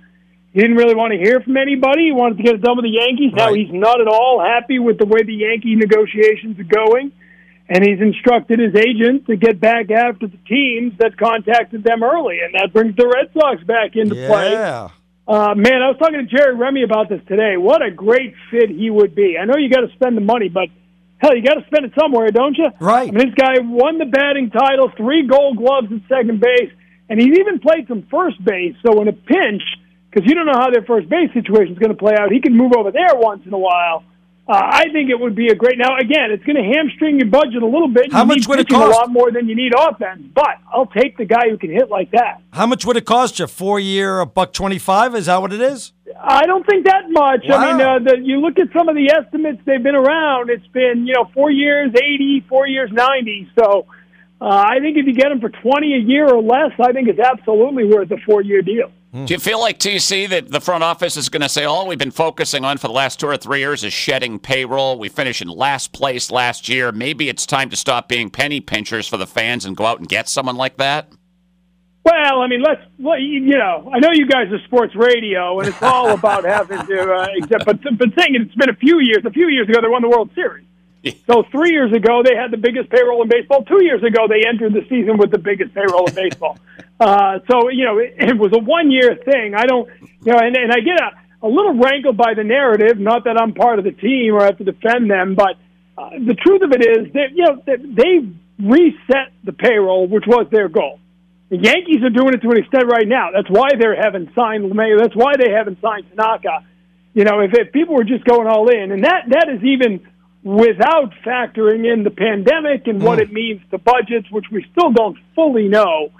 He didn't really want to hear from anybody. He wanted to get it done with the Yankees. Now he's not at all happy with the way the Yankee negotiations are going, and he's instructed his agent to get back after the teams that contacted them early, and that brings the Red Sox back into play. Man, I was talking to Jerry Remy about this today. What a great fit he would be. I know you got to spend the money, but hell, you got to spend it somewhere, don't you? Right. I mean, this guy won the batting title, 3 Gold Gloves at second base, and he's even played some first base. So in a pinch, because you don't know how their first base situation is going to play out, he can move over there once in a while. I think it would be a great. Now, again, it's going to hamstring your budget a little bit. How much would it cost? A lot more than you need offense, but I'll take the guy who can hit like that. How much would it cost you? 4-year, $125? Is that what it is? I don't think that much. Wow. I mean, you look at some of the estimates; they've been around. It's been 4 years, 80, 4 years, 90. So, I think if you get him for 20 a year or less, I think it's absolutely worth a 4-year deal. Do you feel like, TC, that the front office is going to say, all we've been focusing on for the last 2 or 3 years is shedding payroll? We finished in last place last year. Maybe it's time to stop being penny pinchers for the fans and go out and get someone like that? Well, I mean, I know you guys are sports radio, and it's all about having to, but saying it's been a few years ago, they won the World Series. So 3 years ago, they had the biggest payroll in baseball. 2 years ago, they entered the season with the biggest payroll in baseball. So, it was a 1-year thing. I don't, and I get a little rankled by the narrative, not that I'm part of the team or have to defend them, but the truth of it is that, they reset the payroll, which was their goal. The Yankees are doing it to an extent right now. That's why they haven't signed LeMahieu. That's why they haven't signed Tanaka. If people were just going all in, and that is even without factoring in the pandemic and what it means to budgets, which we still don't fully know.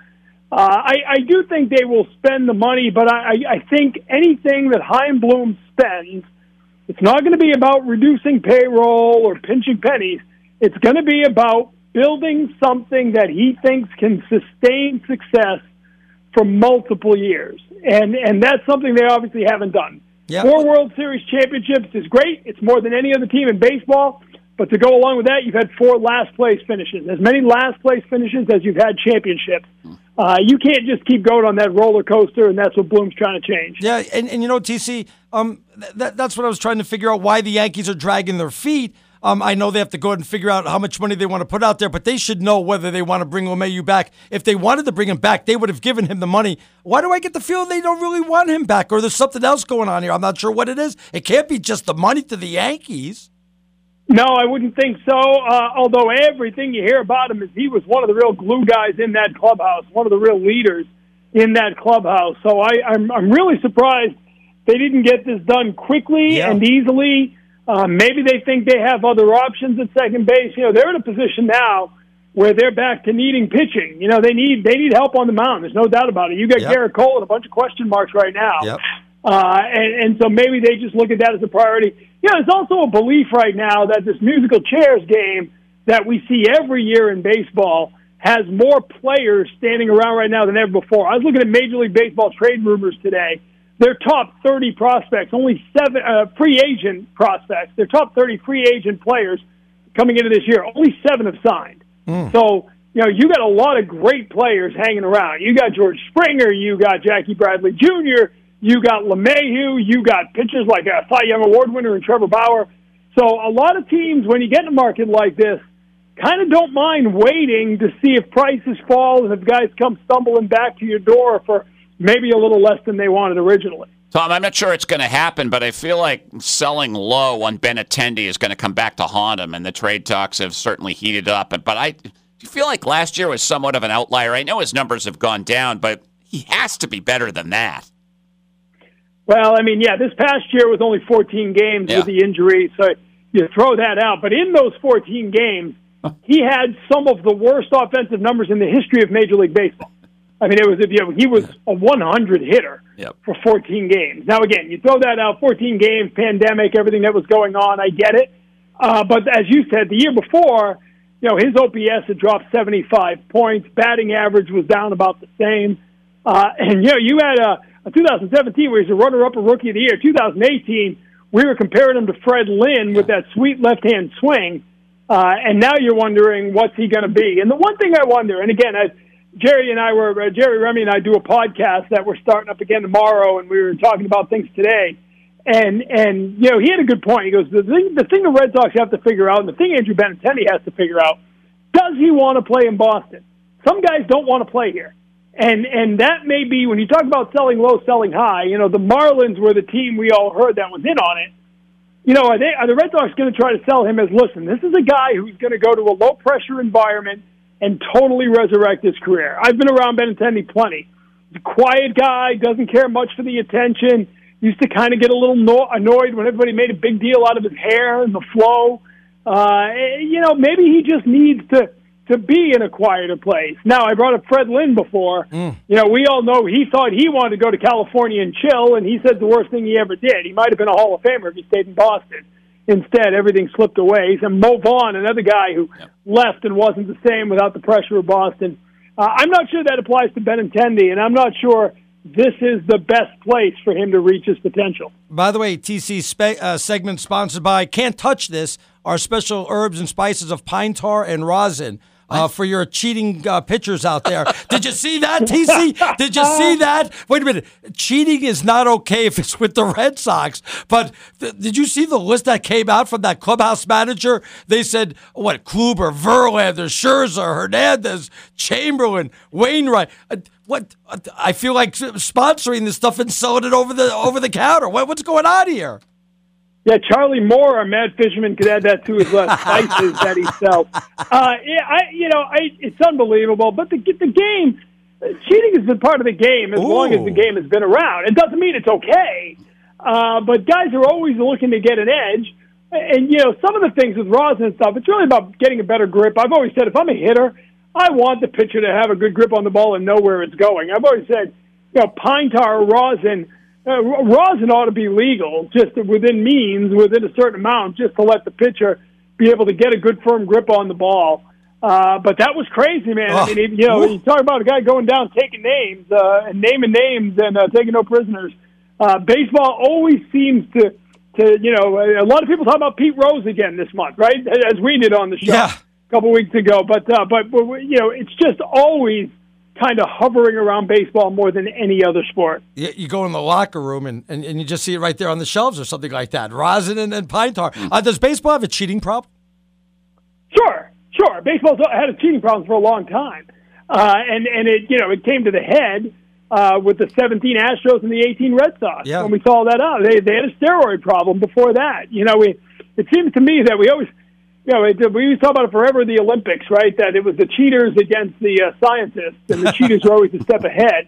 I do think they will spend the money, but I think anything that Chaim Bloom spends, it's not going to be about reducing payroll or pinching pennies. It's going to be about building something that he thinks can sustain success for multiple years. And that's something they obviously haven't done. Yep. 4 World Series championships is great. It's more than any other team in baseball. But to go along with that, you've had 4 last-place finishes. As many last-place finishes as you've had championships. You can't just keep going on that roller coaster, and that's what Bloom's trying to change. Yeah, and TC, that's what I was trying to figure out, why the Yankees are dragging their feet. I know they have to go ahead and figure out how much money they want to put out there, but they should know whether they want to bring LeMahieu back. If they wanted to bring him back, they would have given him the money. Why do I get the feeling they don't really want him back, or there's something else going on here? I'm not sure what it is. It can't be just the money to the Yankees. No, I wouldn't think so, although everything you hear about him is he was one of the real glue guys in that clubhouse, one of the real leaders in that clubhouse. So I'm really surprised they didn't get this done quickly and easily. Maybe they think they have other options at second base. They're in a position now where they're back to needing pitching. They need help on the mound. There's no doubt about it. You got Garrett Cole and a bunch of question marks right now. Yep. And so maybe they just look at that as a priority. There's also a belief right now that this musical chairs game that we see every year in baseball has more players standing around right now than ever before. I was looking at Major League Baseball trade rumors today. Their top 30 prospects, only 7 free agent prospects, their top 30 free agent players coming into this year, only 7 have signed. So, you got a lot of great players hanging around. You got George Springer, you got Jackie Bradley Jr., you got LeMahieu, you got pitchers like a Cy Young Award winner and Trevor Bauer. So a lot of teams, when you get in a market like this, kind of don't mind waiting to see if prices fall and if guys come stumbling back to your door for maybe a little less than they wanted originally. Tom, I'm not sure it's going to happen, but I feel like selling low on Benintendi is going to come back to haunt him, and the trade talks have certainly heated up. But do you feel like last year was somewhat of an outlier? I know his numbers have gone down, but he has to be better than that. Well, I mean, this past year was only 14 games with the injury, so you throw that out. But in those 14 games, he had some of the worst offensive numbers in the history of Major League Baseball. I mean, he was a 100 hitter for 14 games. Now, again, you throw that out, 14 games, pandemic, everything that was going on, I get it. But as you said, the year before, his OPS had dropped 75 points. Batting average was down about the same. And, you had a 2017 where he's a runner-up, a Rookie of the Year. 2018, we were comparing him to Fred Lynn with that sweet left-hand swing. And now you're wondering, what's he going to be? And the one thing I wonder, and again, Jerry Remy and I do a podcast that we're starting up again tomorrow, and we were talking about things today. And he had a good point. He goes, the thing the Red Sox have to figure out, and the thing Andrew Benintendi has to figure out, does he want to play in Boston? Some guys don't want to play here. And that may be, when you talk about selling low, selling high, the Marlins were the team we all heard that was in on it. Are the Red Sox going to try to sell him as, listen, this is a guy who's going to go to a low-pressure environment and totally resurrect his career. I've been around Benintendi plenty. He's a quiet guy, doesn't care much for the attention, used to kind of get a little annoyed when everybody made a big deal out of his hair and the flow. Maybe he just needs to be in a quieter place. Now, I brought up Fred Lynn before. We all know he thought he wanted to go to California and chill, and he said the worst thing he ever did. He might have been a Hall of Famer if he stayed in Boston. Instead, everything slipped away. And Mo Vaughn, another guy who left and wasn't the same without the pressure of Boston. I'm not sure that applies to Benintendi, and I'm not sure this is the best place for him to reach his potential. By the way, TC segment sponsored by Can't Touch This, our special herbs and spices of pine tar and rosin. For your cheating pitchers out there. Did you see that, TC? Did you see that? Wait a minute. Cheating is not okay if it's with the Red Sox. But did you see the list that came out from that clubhouse manager? They said, Kluber, Verlander, Scherzer, Hernandez, Chamberlain, Wainwright. I feel like sponsoring this stuff and selling it over the counter. What's going on here? Yeah, Charlie Moore, our Mad Fisherman, could add that to his list. Spices that he sells. It's unbelievable. But the game, cheating has been part of the game as long as the game has been around. It doesn't mean it's okay. But guys are always looking to get an edge. And, some of the things with rosin and stuff, it's really about getting a better grip. I've always said if I'm a hitter, I want the pitcher to have a good grip on the ball and know where it's going. I've always said, pine tar or rosin ought to be legal, just within means, within a certain amount, just to let the pitcher be able to get a good firm grip on the ball. But that was crazy, man. I mean, you talk about a guy going down, taking names, and naming names and taking no prisoners. Baseball always seems to a lot of people talk about Pete Rose again this month, right? As we did on the show a couple weeks ago. But it's just always kind of hovering around baseball more than any other sport. You go in the locker room and you just see it right there on the shelves or something like that. Rosin and pine tar. Does baseball have a cheating problem? Sure. Baseball's had a cheating problem for a long time. And it came to the head with the 17 Astros and the 18 Red Sox when we saw that out. They had a steroid problem before that. It seems to me that we always talk about it forever in the Olympics, right? That it was the cheaters against the scientists, and the cheaters were always a step ahead.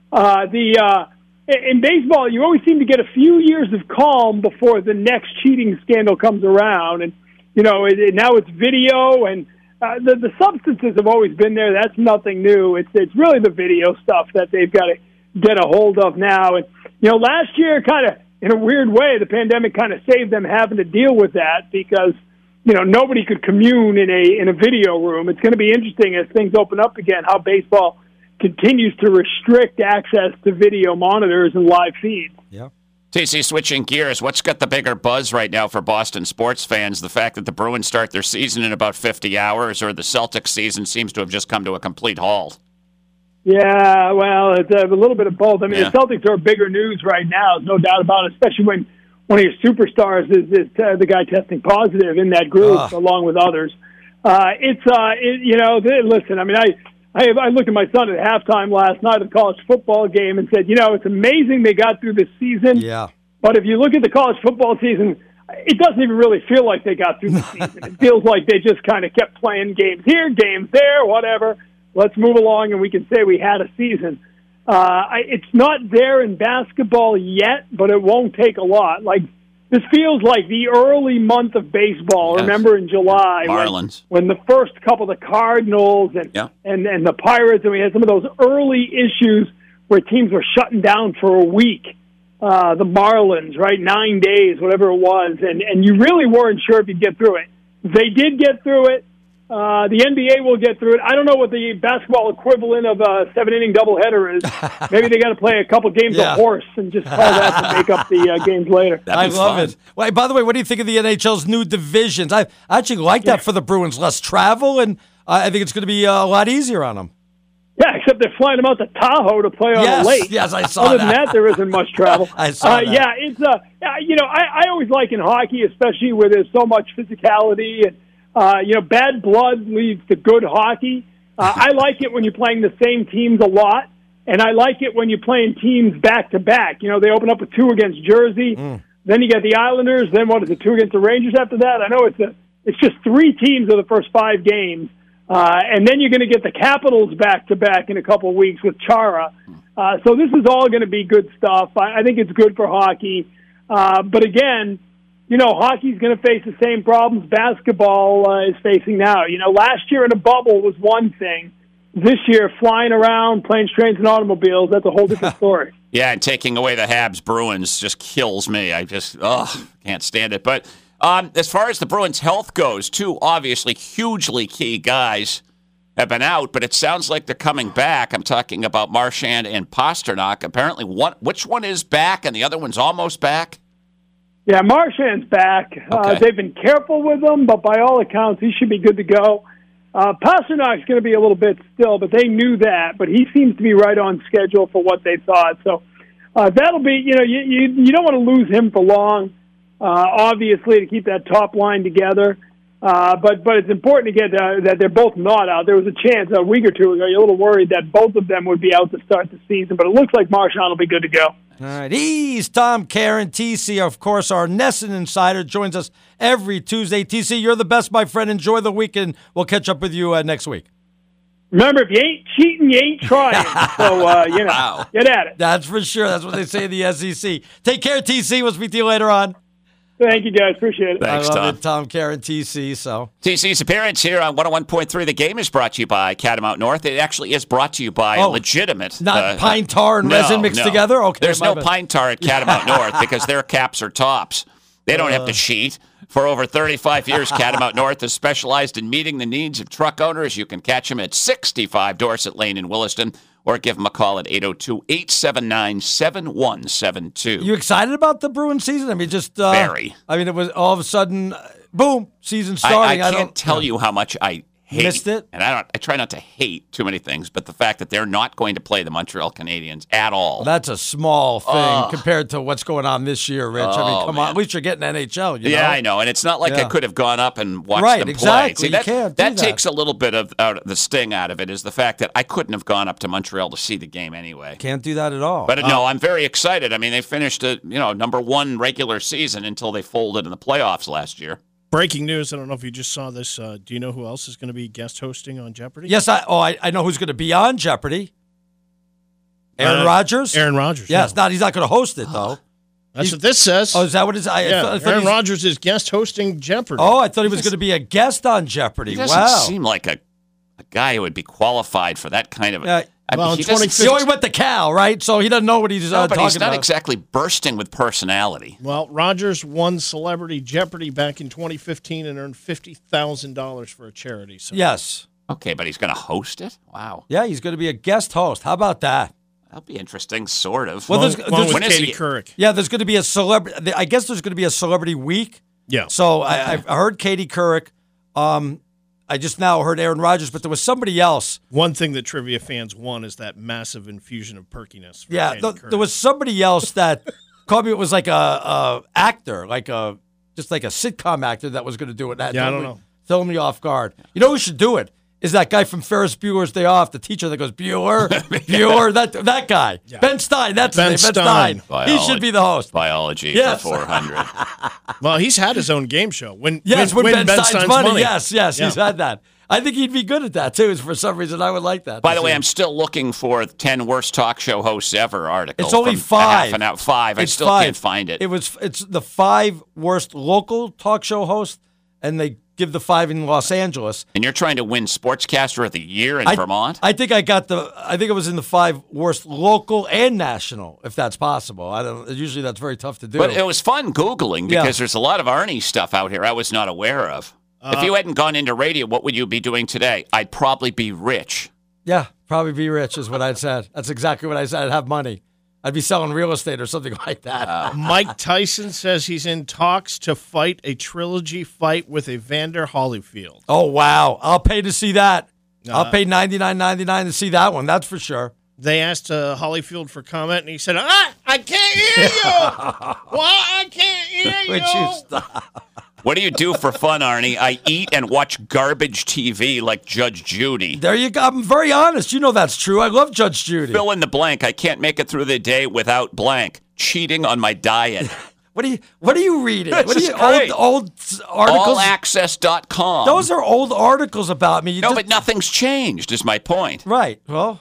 In baseball, you always seem to get a few years of calm before the next cheating scandal comes around, and now it's video, and the substances have always been there. That's nothing new. It's really the video stuff that they've got to get a hold of now. And last year, kind of in a weird way, the pandemic kind of saved them having to deal with that because nobody could commune in a video room. It's going to be interesting as things open up again, how baseball continues to restrict access to video monitors and live feeds. Yeah. TC, switching gears, what's got the bigger buzz right now for Boston sports fans? The fact that the Bruins start their season in about 50 hours, or the Celtics season seems to have just come to a complete halt? Yeah, well, it's a little bit of both. I mean, the Celtics are bigger news right now, no doubt about it, especially when one of your superstars is the guy testing positive in that group, along with others. Listen, I mean, I looked at my son at halftime last night of the college football game and said, it's amazing they got through this season. Yeah. But if you look at the college football season, it doesn't even really feel like they got through the season. It feels like they just kind of kept playing games here, games there, whatever. Let's move along and we can say we had a season. It's not there in basketball yet, but it won't take a lot. Like, this feels like the early month of baseball. Yes. Remember in July Marlins. When the first couple of the Cardinals and the Pirates, and we had some of those early issues where teams were shutting down for a week. The Marlins, right? 9 days, whatever it was, and you really weren't sure if you'd get through it. They did get through it. The NBA will get through it. I don't know what the basketball equivalent of a 7-inning doubleheader is. Maybe they got to play a couple games of horse and just call that to make up the games later. I love it. Well, by the way, what do you think of the NHL's new divisions? I actually like that for the Bruins. Less travel, and I think it's going to be a lot easier on them. Yeah, except they're flying them out to Tahoe to play on a lake. Yes, I saw Other than that, there isn't much travel. I saw that. Yeah, it's I always like in hockey, especially where there's so much physicality and bad blood leads to good hockey. I like it when you're playing the same teams a lot, and I like it when you're playing teams back to back. They open up with 2 against Jersey, then you got the Islanders, then 2 against the Rangers after that. I know it's just 3 teams of the first 5 games. And then you're going to get the Capitals back-to-back in a couple of weeks with Chara. So this is all going to be good stuff. I think it's good for hockey. But again, hockey's going to face the same problems basketball is facing now. Last year in a bubble was one thing. This year, flying around, planes, trains, and automobiles, that's a whole different story. Yeah, and taking away the Habs Bruins just kills me. I just, can't stand it. But as far as the Bruins' health goes, 2 obviously hugely key guys have been out, but it sounds like they're coming back. I'm talking about Marchand and Pasternak. Apparently, which one is back and the other one's almost back? Yeah, Marchand's back. Okay. They've been careful with him, but by all accounts, he should be good to go. Pasternak's going to be a little bit still, but they knew that. But he seems to be right on schedule for what they thought. So that'll be, you don't want to lose him for long. Obviously, to keep that top line together. But it's important to get that they're both not out. There was a chance a week or two ago, you're a little worried that both of them would be out to start the season, but it looks like Marchand will be good to go. All right. He's Tom Karen. TC, of course, our Nesson insider, joins us every Tuesday. TC, you're the best, my friend. Enjoy the weekend. We'll catch up with you next week. Remember, if you ain't cheating, you ain't trying. So, Wow. Get at it. That's for sure. That's what they say in the SEC. Take care, TC. We'll speak to you later on. Thank you, guys. Appreciate it. Thanks, I love Tom. it, Tom Karen, TC. So TC's appearance here on 101.3 The Game is brought to you by Catamount North. It actually is brought to you by a legitimate. Not pine tar and resin mixed together? Okay, There's no pine tar at Catamount North because their caps are tops. They don't have to cheat. For over 35 years, Catamount North has specialized in meeting the needs of truck owners. You can catch them at 65 Dorset Lane in Williston, or give them a call at 802-879-7172. You excited about the Bruins season? I mean, just very. I mean, it was all of a sudden, boom, season starting. I can't tell you how much I missed it, and I try not to hate too many things, but the fact that they're not going to play the Montreal Canadiens at all. That's a small thing compared to what's going on this year, Rich. I mean, come on, at least you're getting NHL. You know? I know, and it's not like I could have gone up and watched them exactly. play. See, that takes a little bit of the sting out of it. Is the fact that I couldn't have gone up to Montreal to see the game anyway. Can't do that at all. But no, I'm very excited. I mean, they finished a number 1 regular season until they folded in the playoffs last year. Breaking news, I don't know if you just saw this. Do you know who else is going to be guest hosting on Jeopardy? Yes, I know who's going to be on Jeopardy. Aaron Rodgers? Aaron Rodgers. Yes, he's not going to host it, though. That's what this says. Oh, is that what it is? I thought Aaron Rodgers is guest hosting Jeopardy. Oh, I thought he was going to be a guest on Jeopardy. He doesn't seem like a guy who would be qualified for that kind of he went to Cal, right? So he doesn't know what he's talking about. But he's not exactly bursting with personality. Well, Rodgers won Celebrity Jeopardy back in 2015 and earned $50,000 for a charity. So. Yes. Okay, but he's going to host it? Wow. Yeah, he's going to be a guest host. How about that? That'll be interesting, sort of. Well, there's with Katie Couric. Yeah, there's going to be a celebrity. I guess there's going to be a celebrity week. Yeah. So I heard Katie Couric. I just now heard Aaron Rodgers, but there was somebody else. One thing that trivia fans won is that massive infusion of perkiness. Yeah, there was somebody else that called me. It was like a actor, just like a sitcom actor that was going to do it. Yeah, I don't know. Throwing me off guard. You know who should do it? Is that guy from Ferris Bueller's Day Off, the teacher that goes, Bueller, that guy. Yeah. Ben Stein, that's his name, Ben Stein. He should be the host. Biology for 400. Well, he's had his own game show. When Ben Stein's money. Yes, he's had that. I think he'd be good at that, too. For some reason, I would like that. By the way, I'm still looking for 10 worst talk show hosts ever article. It's only 5. Half an hour, 5. I still can't find it. It's the 5 worst local talk show hosts, and they give the 5 in Los Angeles. And you're trying to win Sportscaster of the Year in Vermont? I think it was in the 5 worst local and national, if that's possible. Usually that's very tough to do. But it was fun Googling because there's a lot of Arnie stuff out here I was not aware of. If you hadn't gone into radio, what would you be doing today? I'd probably be rich. Yeah, probably be rich is what I'd said. That's exactly what I said. I'd have money. I'd be selling real estate or something like that. Mike Tyson says he's in talks to fight a trilogy fight with Evander Holyfield. Oh, wow. I'll pay to see that. I'll pay $99.99 to see that one. That's for sure. They asked Holyfield for comment, and he said, I can't hear you. I can't hear you. Would you stop? What do you do for fun, Arnie? I eat and watch garbage TV like Judge Judy. There you go. I'm very honest. You know that's true. I love Judge Judy. Fill in the blank. I can't make it through the day without blank. Cheating on my diet. What are you reading? That's What are you great. old articles? Allaccess.com. Those are old articles about me. But nothing's changed is my point. Right. Well,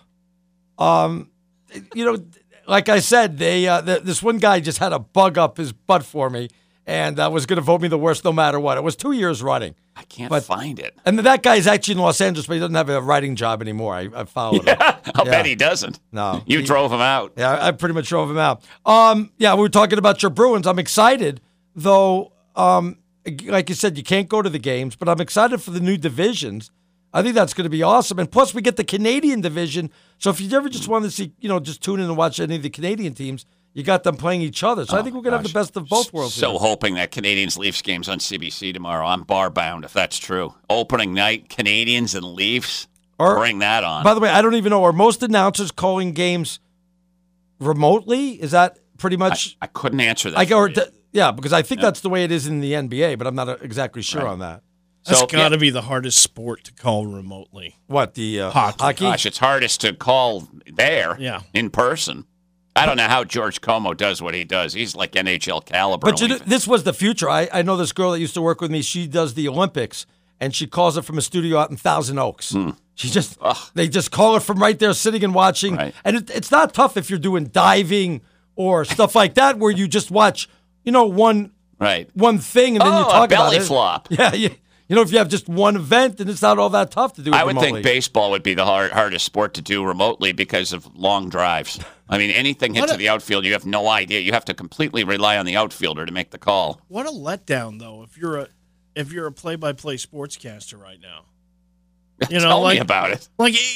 like I said, this one guy just had a bug up his butt for me, and was going to vote me the worst no matter what. It was 2 years running. I can't find it. And that guy's actually in Los Angeles, but he doesn't have a writing job anymore. I followed him. I'll bet he doesn't. No. You drove him out. Yeah, I pretty much drove him out. We were talking about your Bruins. I'm excited, though, like you said, you can't go to the games, but I'm excited for the new divisions. I think that's going to be awesome. And plus, we get the Canadian division. So if you ever just want to see, just tune in and watch any of the Canadian teams, you got them playing each other. So I think we're going to have the best of both worlds. So hoping that Canadians-Leafs game's on CBC tomorrow. I'm bar-bound if that's true. Opening night, Canadians and Leafs. Bring that on. By the way, I don't even know. Are most announcers calling games remotely? Is that pretty much? I couldn't answer that. Because I think that's the way it is in the NBA, but I'm not exactly sure on that. That's got to be the hardest sport to call remotely. What, the hockey? Gosh, it's hardest to call there in person. I don't know how George Como does what he does. He's like NHL caliber. But this was the future. I know this girl that used to work with me. She does the Olympics, and she calls it from a studio out in Thousand Oaks. She they just call it from right there, sitting and watching. Right. And it's not tough if you're doing diving or stuff like that, where you just watch, one thing, and then you talk about it. Belly flop. Yeah. If you have just one event, then it's not all that tough to do it remotely. I would think baseball would be the hardest sport to do remotely because of long drives. I mean, anything hit to the outfield, you have no idea. You have to completely rely on the outfielder to make the call. What a letdown, though, if you're a play-by-play sportscaster right now. Tell me about it.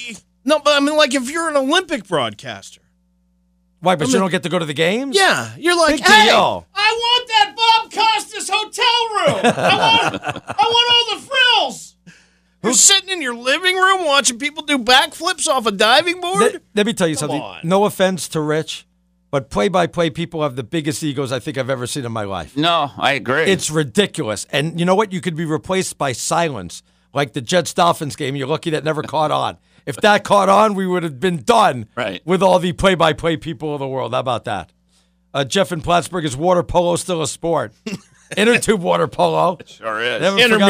If you're an Olympic broadcaster. Why, but you don't get to go to the games? Yeah. You're like, Big deal. I want that Bob Costas hotel room. I want all the frills. You're sitting in your living room watching people do backflips off a diving board? Let me tell you something. No offense to Rich, but play-by-play people have the biggest egos I think I've ever seen in my life. No, I agree. It's ridiculous. And you know what? You could be replaced by silence, like the Jets-Dolphins game. You're lucky that never caught on. If that caught on, we would have been done with all the play-by-play people of the world. How about that? Jeff in Plattsburgh, is water polo still a sport? Inner tube water polo. It sure is.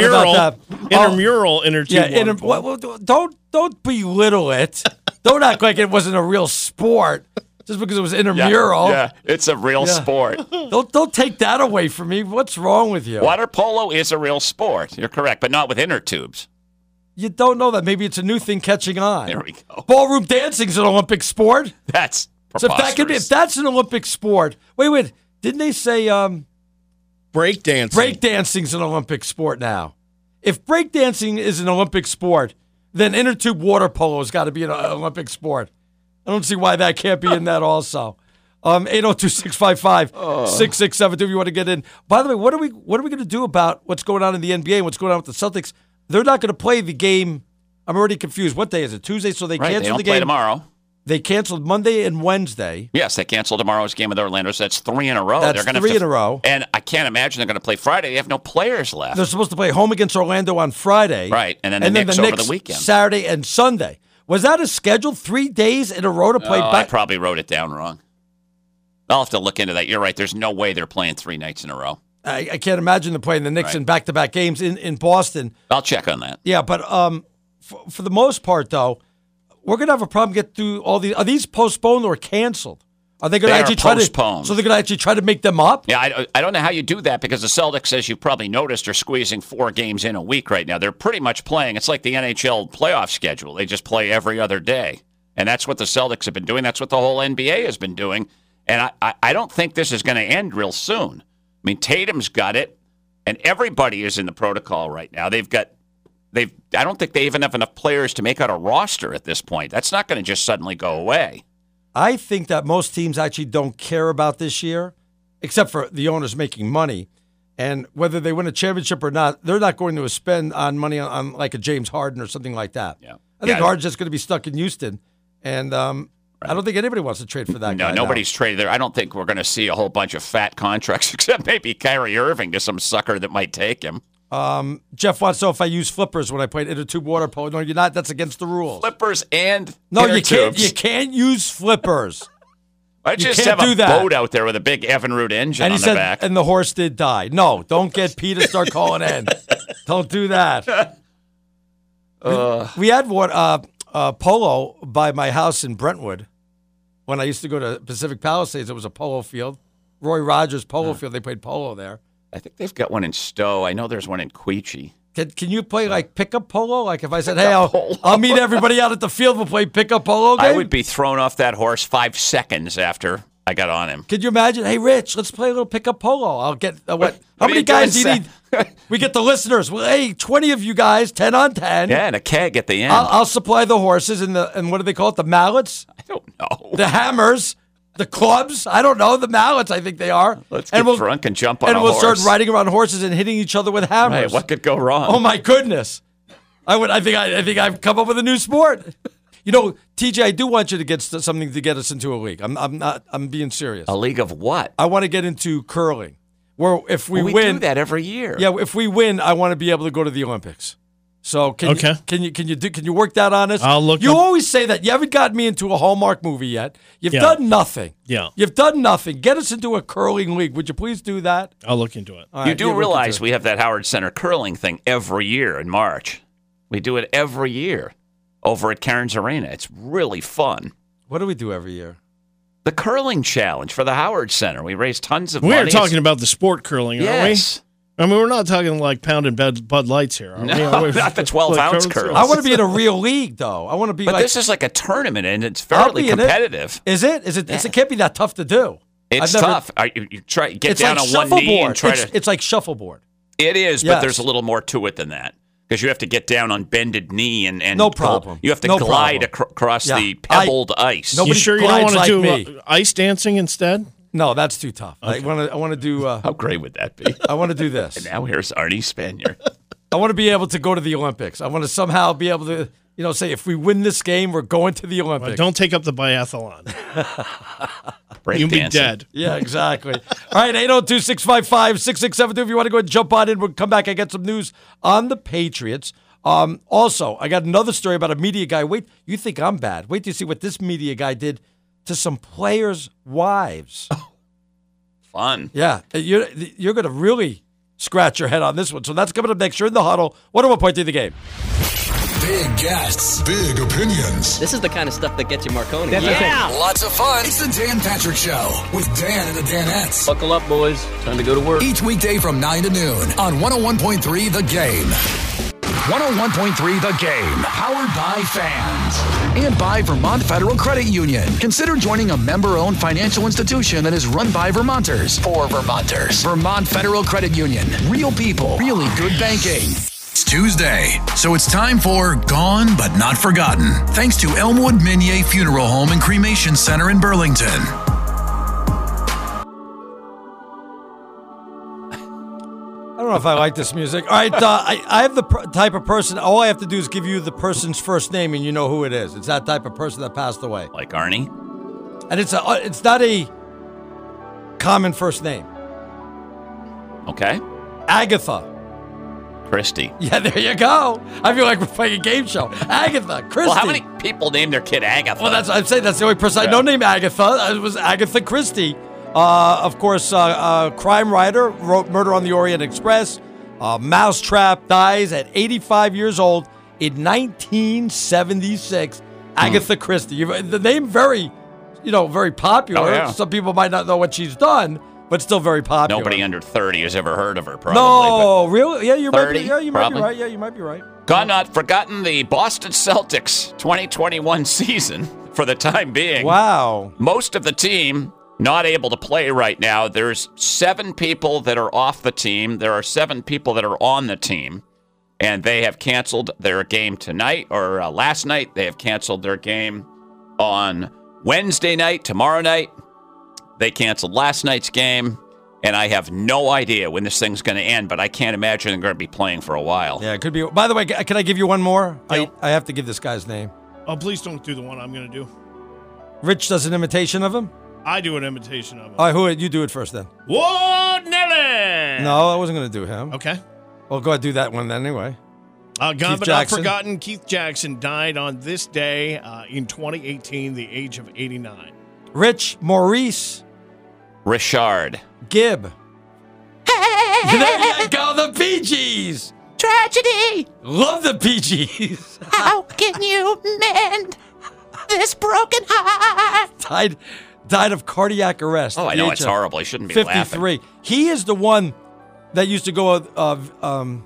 Intramural inner tube water polo. Don't belittle it. Don't act like it wasn't a real sport just because it was intramural. Yeah, it's a real sport. Don't take that away from me. What's wrong with you? Water polo is a real sport. You're correct, but not with inner tubes. You don't know that. Maybe it's a new thing catching on. There we go. Ballroom dancing's an Olympic sport. That's preposterous. So if that's an Olympic sport, wait, didn't they say breakdancing? Breakdancing's an Olympic sport now. If breakdancing is an Olympic sport, then inner tube water polo has got to be an Olympic sport. I don't see why that can't be in that also. 802-655-6672 if you want to get in. By the way, what are we going to do about what's going on in the NBA and what's going on with the Celtics? They're not going to play the game. I'm already confused. What day is it? Tuesday? So they canceled the game. They don't play tomorrow. They canceled Monday and Wednesday. Yes, they canceled tomorrow's game with Orlando, so that's 3 in a row. That's three in a row. And I can't imagine they're going to play Friday. They have no players left. They're supposed to play home against Orlando on Friday. Right, and then the Knicks over the weekend. Saturday and Sunday. Was that a schedule 3 days in a row to play back? I probably wrote it down wrong. I'll have to look into that. You're right. There's no way they're playing 3 nights in a row. I can't imagine them playing the Knicks in back-to-back games in Boston. I'll check on that. Yeah, but for the most part, though, we're going to have a problem getting through all these. Are these postponed or canceled? Are they going to actually try to? So they're going to actually try to make them up? Yeah, I don't know how you do that because the Celtics, as you've probably noticed, are squeezing 4 games in a week right now. They're pretty much playing. It's like the NHL playoff schedule. They just play every other day. And that's what the Celtics have been doing. That's what the whole NBA has been doing. And I don't think this is going to end real soon. I mean, Tatum's got it, and everybody is in the protocol right now. I don't think they even have enough players to make out a roster at this point. That's not going to just suddenly go away. I think that most teams actually don't care about this year, except for the owners making money. And whether they win a championship or not, they're not going to spend on money on like a James Harden or something like that. Yeah. I think Harden's just going to be stuck in Houston, and I don't think anybody wants to trade for that guy. No, nobody's traded there. I don't think we're going to see a whole bunch of fat contracts, except maybe Kyrie Irving to some sucker that might take him. Jeff wants to know if I use flippers when I play inner tube water polo. No, you're not. That's against the rules. Flippers and no, inner you can't. tubes. You can't use flippers. I just have a boat out there with a big Evinrude engine on the back. And the horse did die. No, don't get P to start calling in. Don't do that. We had one polo by my house in Brentwood. When I used to go to Pacific Palisades, it was a polo field. Roy Rogers polo field. They played polo there. I think they've got one in Stowe. I know there's one in Quechee. Can you play like pickup polo? Like if I said, hey, I'll meet everybody out at the field, we'll play pickup polo game? I would be thrown off that horse 5 seconds after I got on him. Could you imagine? Hey, Rich, let's play a little pickup polo. I'll get what? How many guys do you need? We get the listeners. Well, hey, 20 of you guys, 10 on 10. Yeah, and a keg at the end. I'll supply the horses and what do they call it? The mallets? I don't know. The hammers. The clubs, I don't know, the mallets, I think they are. Let's get drunk and jump on a horse. And we'll start riding around horses and hitting each other with hammers. Right, what could go wrong? Oh my goodness! I think I've come up with a new sport. You know, TJ, I do want you to get something to get us into a league. I'm being serious. A league of what? I want to get into curling. Where if we win, we do that every year. Yeah, if we win, I want to be able to go to the Olympics. So can you work that on us? I'll look. You always say that. You haven't gotten me into a Hallmark movie yet. You've done nothing. Yeah. You've done nothing. Get us into a curling league. Would you please do that? I'll look into it. You do realize we have that Howard Center curling thing every year in March. We do it every year over at Cairns Arena. It's really fun. What do we do every year? The curling challenge for the Howard Center. We raise tons of money. We're talking about the sport curling, aren't we? Yes. I mean, we're not talking like pounding Bud Lights here. Are we? No, not the 12-ounce curls. I want to be in a real league, though. I want to be. But this is like a tournament, and it's fairly competitive. Is it? It can't be that tough to do. It's tough. You try get down like on one knee and try to. It's like shuffleboard. It is, but there's a little more to it than that because you have to get down on bended knee and no problem. You have to glide across the pebbled ice. You sure you don't want to do ice dancing instead? No, that's too tough. Okay. I want to do. How great would that be? I want to do this. And now here's Arnie Spanier. I want to be able to go to the Olympics. I want to somehow be able to, say if we win this game, we're going to the Olympics. Well, don't take up the biathlon. You'll be dead. Yeah, exactly. All right, 802-655-6672. If you want to go ahead and jump on in, we'll come back. I got some news on the Patriots. Also, I got another story about a media guy. Wait, you think I'm bad? Wait till you see what this media guy did to some players' wives. Fun. Yeah, you're going to really scratch your head on this one. So that's coming up next. You're in the huddle. 101.3 The Game. Big guests, big opinions. This is the kind of stuff that gets you Marconi. Yeah. Lots of fun. It's the Dan Patrick Show with Dan and the Danettes. Buckle up, boys. Time to go to work. Each weekday from 9 to noon on 101.3 The Game. 101.3 The Game, powered by fans. And by Vermont Federal Credit Union. Consider joining a member-owned financial institution that is run by Vermonters. For Vermonters. Vermont Federal Credit Union. Real people. Really good banking. It's Tuesday, so it's time for Gone But Not Forgotten. Thanks to Elmwood Minier Funeral Home and Cremation Center in Burlington. I don't know if I like this music. All right, I have the type of person, all I have to do is give you the person's first name and you know who it is. It's that type of person that passed away. Like Arnie? And it's not a common first name. Okay. Agatha Christie. Yeah, there you go. I feel like we're playing a game show. Agatha Christie. Well, how many people name their kid Agatha? Well, I'm saying that's the only person I know named Agatha. It was Agatha Christie. Of course, crime writer, wrote Murder on the Orient Express. Mousetrap, dies at 85 years old in 1976. Agatha Christie. The name very popular. Oh, yeah. Some people might not know what she's done, but still very popular. Nobody under 30 has ever heard of her, probably. No, really? Yeah, you 30, might be probably. right. Yeah, you might be right. Gone Not Forgotten, the Boston Celtics 2021 season for the time being. Wow. Most of the team not able to play right now. There's 7 people that are off the team. There are 7 people that are on the team, and they have canceled their game tonight or last night. They have canceled their game on Wednesday night, tomorrow night. They canceled last night's game, and I have no idea when this thing's going to end, but I can't imagine they're going to be playing for a while. Yeah, it could be. By the way, can I give you one more? Yeah. I have to give this guy's name. Oh, please don't do the one I'm going to do. Rich does an imitation of him? I do an imitation of him. All right, you do it first then. Whoa, Nelly! No, I wasn't going to do him. Okay. Well, go ahead, do that one then anyway. Gone Keith but Jackson. not forgotten, Keith Jackson died on this day in 2018, the age of 89. Rich, Maurice. Richard. Gibb. Hey! There you go, the Bee Gees. Tragedy! Love the Bee Gees. How can you mend this broken heart? Died of cardiac arrest. Oh, I know, it's horrible. I shouldn't be 53. laughing. He is the one that used to go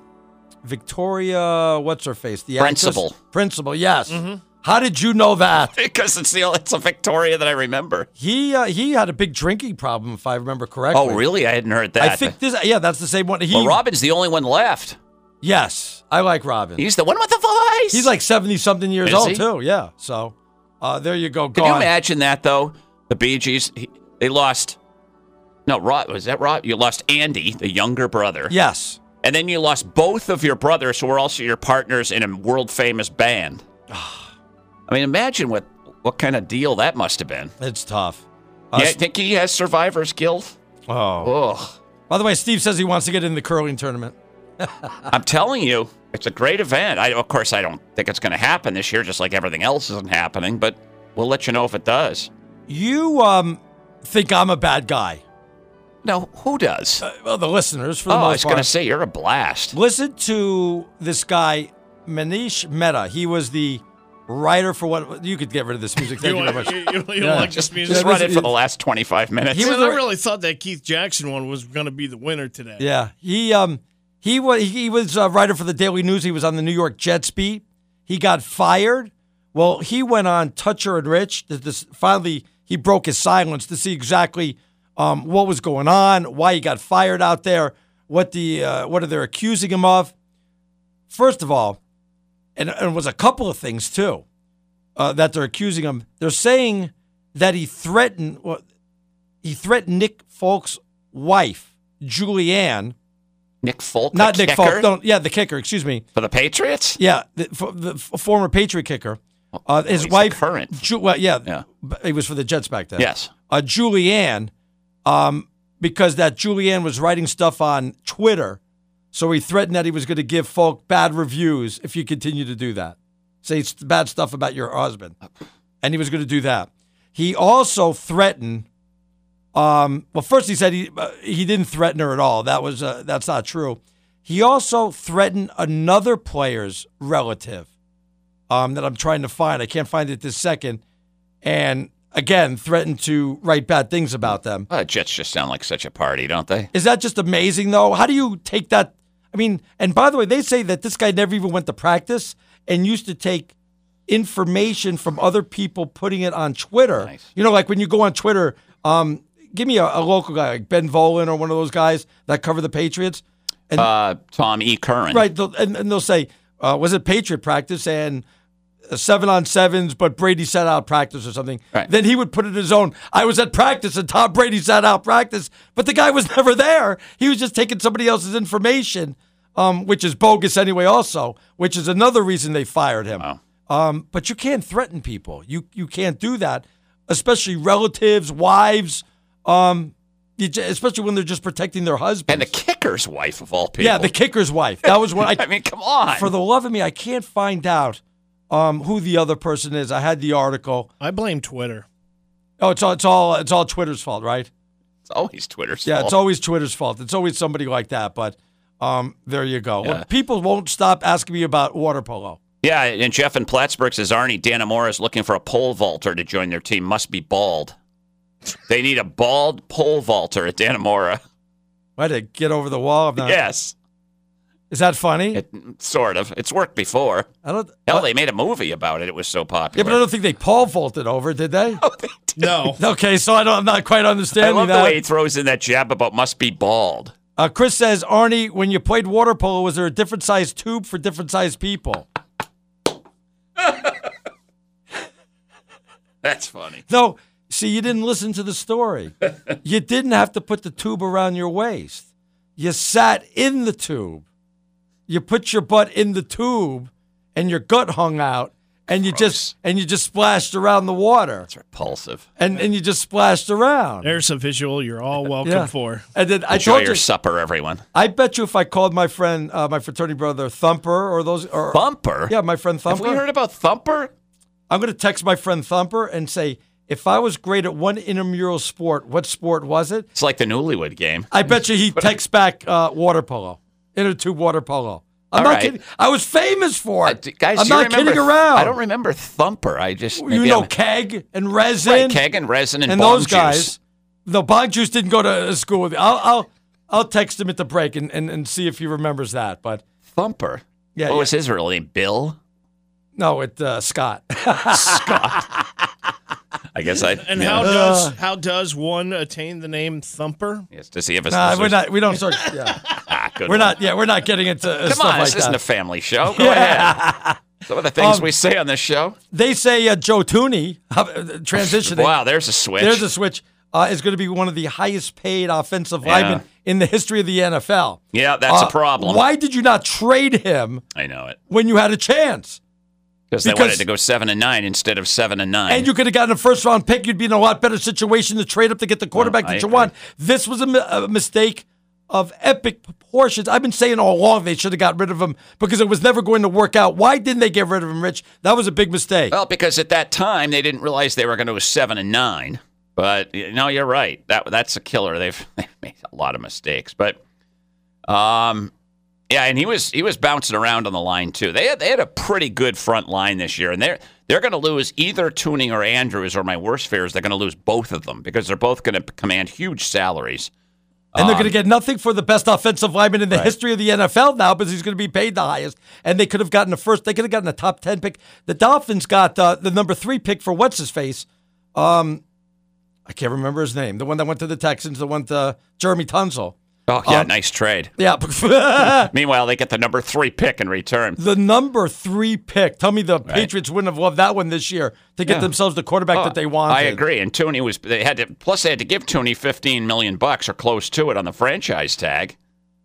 Victoria, what's her face? The Principal. actress? Principal, yes. Mm-hmm. How did you know that? Because it's a Victoria that I remember. He had a big drinking problem, if I remember correctly. Oh, really? I hadn't heard that. I think that's the same one. Well, Robin's the only one left. Yes, I like Robin. He's the one with the voice. He's like 70-something years Is old, he? too. Yeah, so there you go. Can you imagine that, though? The Bee Gees, they lost... No, was that Rob? You lost Andy, the younger brother. Yes. And then you lost both of your brothers, who were also your partners in a world-famous band. I mean, imagine what kind of deal that must have been. It's tough. Yeah, I think he has survivor's guilt. Oh. Ugh. By the way, Steve says he wants to get in the curling tournament. I'm telling you, it's a great event. Of course, I don't think it's going to happen this year, just like everything else isn't happening, but we'll let you know if it does. You think I'm a bad guy. No, who does? Well, the listeners, for the most part. I was going to say, you're a blast. Listen to this guy, Manish Mehta. He was the writer for what... You could get rid of this music. Thank you very much. You don't like this music? Just run it for the last 25 minutes. I really thought that Keith Jackson one was going to be the winner today. Yeah. He was a writer for the Daily News. He was on the New York Jets beat. He got fired. Well, he went on Toucher and Rich. Finally, he broke his silence to see exactly... what was going on, why he got fired out there, what are they accusing him of. First of all, and it was a couple of things too that they're accusing him. They're saying that he threatened Nick Folk's wife, Julianne. Nick Folk, not the Nick kicker? Folk. The kicker. Excuse me. For the Patriots? Yeah, the former Patriot kicker. His wife, current. Yeah, he was for the Jets back then. Yes. Julianne. Because that Julianne was writing stuff on Twitter, so he threatened that he was going to give Folk bad reviews if you continue to do that. Say bad stuff about your husband. And he was going to do that. He also threatened, first he said he didn't threaten her at all. That's not true. He also threatened another player's relative that I'm trying to find. I can't find it this second. And again, threatened to write bad things about them. Jets just sound like such a party, don't they? Is that just amazing, though? How do you take that? I mean, and by the way, they say that this guy never even went to practice and used to take information from other people putting it on Twitter. Nice. You know, like when you go on Twitter, give me a local guy, like Ben Volen or one of those guys that cover the Patriots. And, Tom E. Curran. Right, and they'll say, was it Patriot practice? And 7-on-7s, but Brady sat out practice or something. Right. Then he would put it his own. I was at practice and Tom Brady sat out practice, but the guy was never there. He was just taking somebody else's information, which is bogus anyway also, which is another reason they fired him. Wow. But you can't threaten people. You can't do that, especially relatives, wives, especially when they're just protecting their husbands. And the kicker's wife, of all people. Yeah, the kicker's wife. That was what I mean, come on. For the love of me, I can't find out who the other person is. I had the article. I blame Twitter. Oh, it's all Twitter's fault, right? It's always Twitter's fault. Yeah, it's always Twitter's fault. It's always somebody like that. But there you go. Yeah. Well, people won't stop asking me about water polo. Yeah, and Jeff in Plattsburgh says, Arnie, Dannemora is looking for a pole vaulter to join their team. Must be bald. They need a bald pole vaulter at Dannemora. Why, to get over the wall? Yes. Is that funny? Sort of. It's worked before. They made a movie about it. It was so popular. Yeah, but I don't think they pole vaulted over, did they? Oh, they did. No. Okay, so I'm not quite understanding I love that. the way he throws in that jab about must be bald. Chris says, Arnie, when you played water polo, was there a different size tube for different size people? That's funny. No, See, you didn't listen to the story. You didn't have to put the tube around your waist. You sat in the tube. You put your butt in the tube, and your gut hung out, and you just splashed around the water. That's repulsive. And you just splashed around. There's a visual you're all welcome for. And then I Enjoy told your you, supper, everyone. I bet you if I called my friend, my fraternity brother Thumper, or those, or Thumper. Yeah, my friend Thumper. Have we heard about Thumper? I'm going to text my friend Thumper and say, if I was great at one intramural sport, what sport was it? It's like the Newlywed Game. I bet you he texts back water polo, inner tube water polo. I'm not kidding. I was famous for it. Guys, I'm not kidding around. I don't remember Thumper. Keg and Resin. Right, Keg and Resin and Bong those Juice. guys. No, Bong Juice didn't go to school with me. I'll text him at the break and see if he remembers that. But Thumper? Yeah. What was his real name? Bill? No, it's Scott. Scott. I guess I. And how does one attain the name Thumper? Yes, does he have a? We're not. We don't start. Yeah. We're not. Yeah, we're not getting into Come stuff on, like this that. isn't a family show. Go ahead. Some of the things we say on this show. They say Joe Tooney transitioning. Wow, there's a switch. There's a switch. Is going to be one of the highest paid offensive linemen in the history of the NFL. Yeah, that's a problem. Why did you not trade him? I know it. When you had a chance. Because they wanted to go 7-9 instead of 7-9. And you could have gotten a first-round pick. You'd be in a lot better situation to trade up to get the quarterback that you want. This was a mistake of epic proportions. I've been saying all along they should have got rid of him because it was never going to work out. Why didn't they get rid of him, Rich? That was a big mistake. Well, because at that time they didn't realize they were going to go 7-9. But no, you're right. That's a killer. They've made a lot of mistakes. But yeah, and he was bouncing around on the line too. They had a pretty good front line this year, and they're going to lose either Tooney or Andrews. Or my worst fear is they're going to lose both of them because they're both going to command huge salaries. And they're going to get nothing for the best offensive lineman in the history of the NFL now because he's going to be paid the highest. And they could have gotten they could have gotten a top 10 pick. The Dolphins got the number 3 pick for what's his face. I can't remember his name. The one that went to the Texans, the one to Jeremy Tunsil. Oh, yeah, nice trade. Yeah. Meanwhile, they get the number 3 pick in return. The number 3 pick. Tell me the Patriots wouldn't have loved that one this year to get themselves the quarterback that they wanted. I agree. And Tooney they had to give Tooney $15 million or close to it on the franchise tag.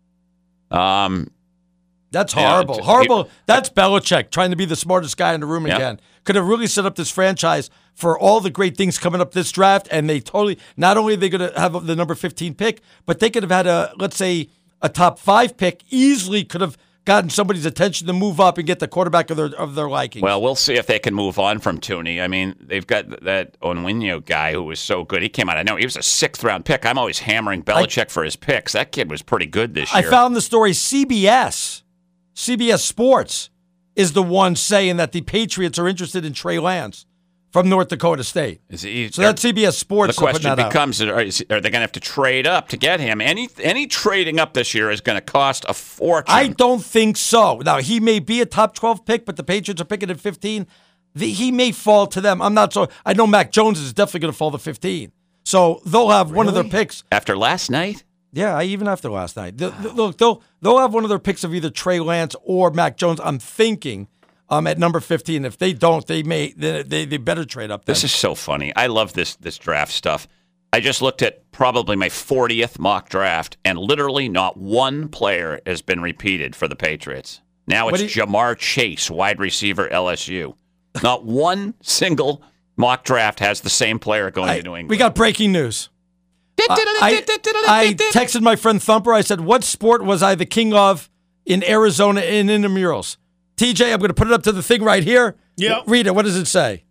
That's horrible. Horrible. That's Belichick trying to be the smartest guy in the room again. Could have really set up this franchise for all the great things coming up this draft, and they not only are they going to have the number 15 pick, but they could have had a top 5 pick, easily could have gotten somebody's attention to move up and get the quarterback of their liking. Well, we'll see if they can move on from Tooney. I mean, they've got that Onwenu guy who was so good. He came out. I know he was a 6th-round pick. I'm always hammering Belichick for his picks. That kid was pretty good this year. I found the story. CBS Sports is the one saying that the Patriots are interested in Trey Lance from North Dakota State. So that's CBS Sports. The question becomes: are they going to have to trade up to get him? Any trading up this year is going to cost a fortune. I don't think so. Now, he may be a top 12 pick, but the Patriots are picking at 15. He may fall to them. I'm not so. I know Mac Jones is definitely going to fall to 15. So they'll have one of their picks. After last night? Yeah, even after last night. Look, they'll have one of their picks of either Trey Lance or Mac Jones, I'm thinking, at number 15. If they don't, they better trade up there. This is so funny. I love this draft stuff. I just looked at probably my 40th mock draft, and literally not one player has been repeated for the Patriots. Now it's Jamar Chase, wide receiver, LSU. Not one single mock draft has the same player going to New England. We got breaking news. I texted my friend Thumper. I said, what sport was I the king of in Arizona in intramurals? TJ, I'm going to put it up to the thing right here. Yep. Read it. What does it say?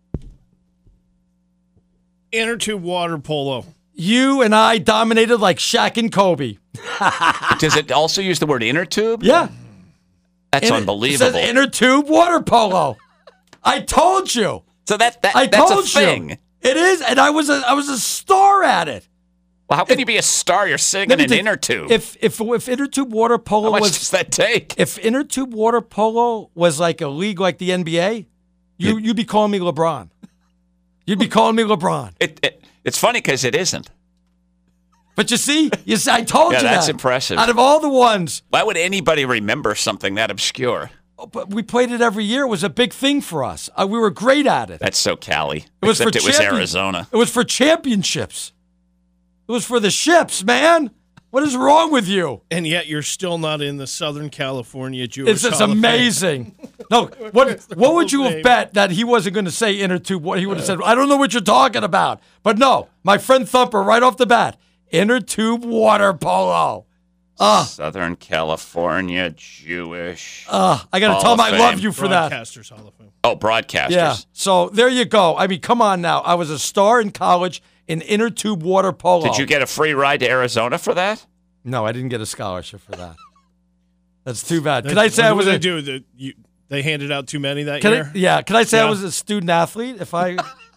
Inner tube water polo. You and I dominated like Shaq and Kobe. Does it also use the word inner tube? Yeah. That's unbelievable. It says inner tube water polo. I told you. So that's a thing. You. It is, and I was a star at it. Well, how can you be a star? You're sitting in an inner tube. If inner tube water polo how much does that take? If inner tube water polo was like a league like the NBA, you'd be calling me LeBron. You'd be calling me LeBron. It's funny because it isn't. But you see, I told you that. That's impressive. Out of all the ones. Why would anybody remember something that obscure? But we played it every year. It was a big thing for us. We were great at it. That's so Cali. It was Except it was Arizona. It was for championships. It was for the ships, man. What is wrong with you? And yet you're still not in the Southern California Jewish It's just Hall of Fame. amazing. No, what would you have bet that he wasn't going to say inner tube? What he would have said, I don't know what you're talking about. But no, my friend Thumper, right off the bat, inner tube water polo. Southern California Jewish. I got to tell him I love you for that. Broadcasters Hall of Fame. Oh, broadcasters. Yeah. So there you go. I mean, come on now. I was a star in college in inner tube water polo. Did you get a free ride to Arizona for that? No, I didn't get a scholarship for that. That's too bad. Can I say I was What did they do? They handed out too many that year? Can I say I was a student athlete? If I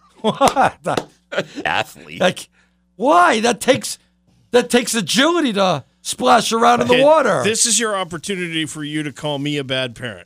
what? Athlete. Like, why? That takes agility to splash around in the water. This is your opportunity for you to call me a bad parent.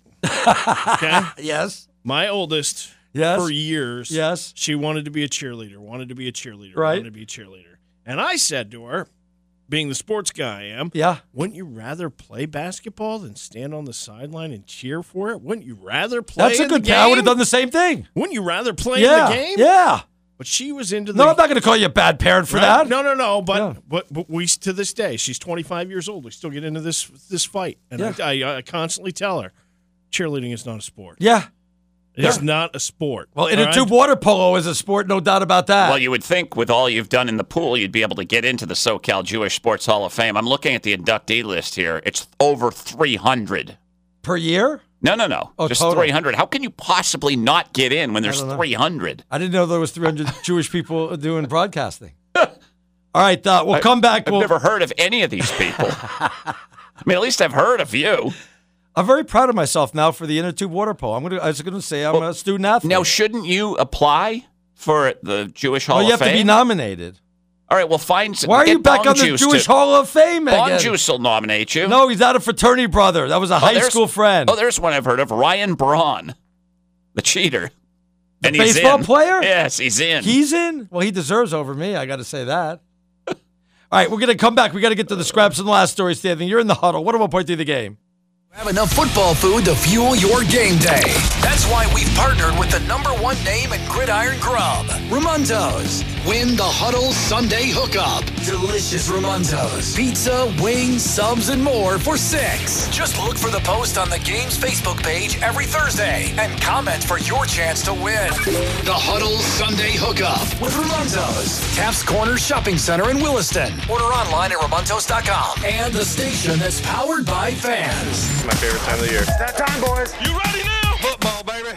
Okay? Yes. My oldest, for years, she wanted to be a cheerleader, wanted to be a cheerleader. And I said to her, being the sports guy I am, wouldn't you rather play basketball than stand on the sideline and cheer for it? Wouldn't you rather play That's a in the good game? I would have done the same thing. Wouldn't you rather play in the game? Yeah. But she was into the... No, I'm not going to call you a bad parent for that. No. But we, to this day, she's 25 years old. We still get into this fight. And I constantly tell her, cheerleading is not a sport. Yeah. It's not a sport. Well, inner tube water polo is a sport, no doubt about that. Well, you would think with all you've done in the pool, you'd be able to get into the SoCal Jewish Sports Hall of Fame. I'm looking at the inductee list here. It's over 300. Per year? No. Oh, just total. 300. How can you possibly not get in when there's 300? I didn't know there was 300 Jewish people doing broadcasting. All right, we'll come back. I've never heard of any of these people. I mean, at least I've heard of you. I'm very proud of myself now for the inner tube water polo. I was going to say I'm a student athlete. Now, shouldn't you apply for the Jewish Hall of Fame? You have to be nominated. All right, well, find some. Why are you back on the Jewish Hall of Fame again? Bon Juice will nominate you. No, he's not a fraternity brother. That was a high school friend. Oh, there's one I've heard of. Ryan Braun, the cheater. The and he's baseball in. player? Yes, he's in. He's in? Well, he deserves over me. I got to say that. All right, we're going to come back. We got to get to the scraps and the last story, Stanley. You're in the huddle. What about point through the game? Have enough football food to fuel your game day. That's why we've partnered with the #1 name in gridiron grub, Ramondo's. Win the Huddle Sunday Hookup. Delicious Ramondo's. Pizza, wings, subs, and more for $6. Just look for the post on the game's Facebook page every Thursday and comment for your chance to win. The Huddle Sunday Hookup with Ramondo's. Taft's Corner Shopping Center in Williston. Order online at Ramondos.com. And the station that's powered by fans. My favorite time of the year. That time, boys. You ready now? Football, baby.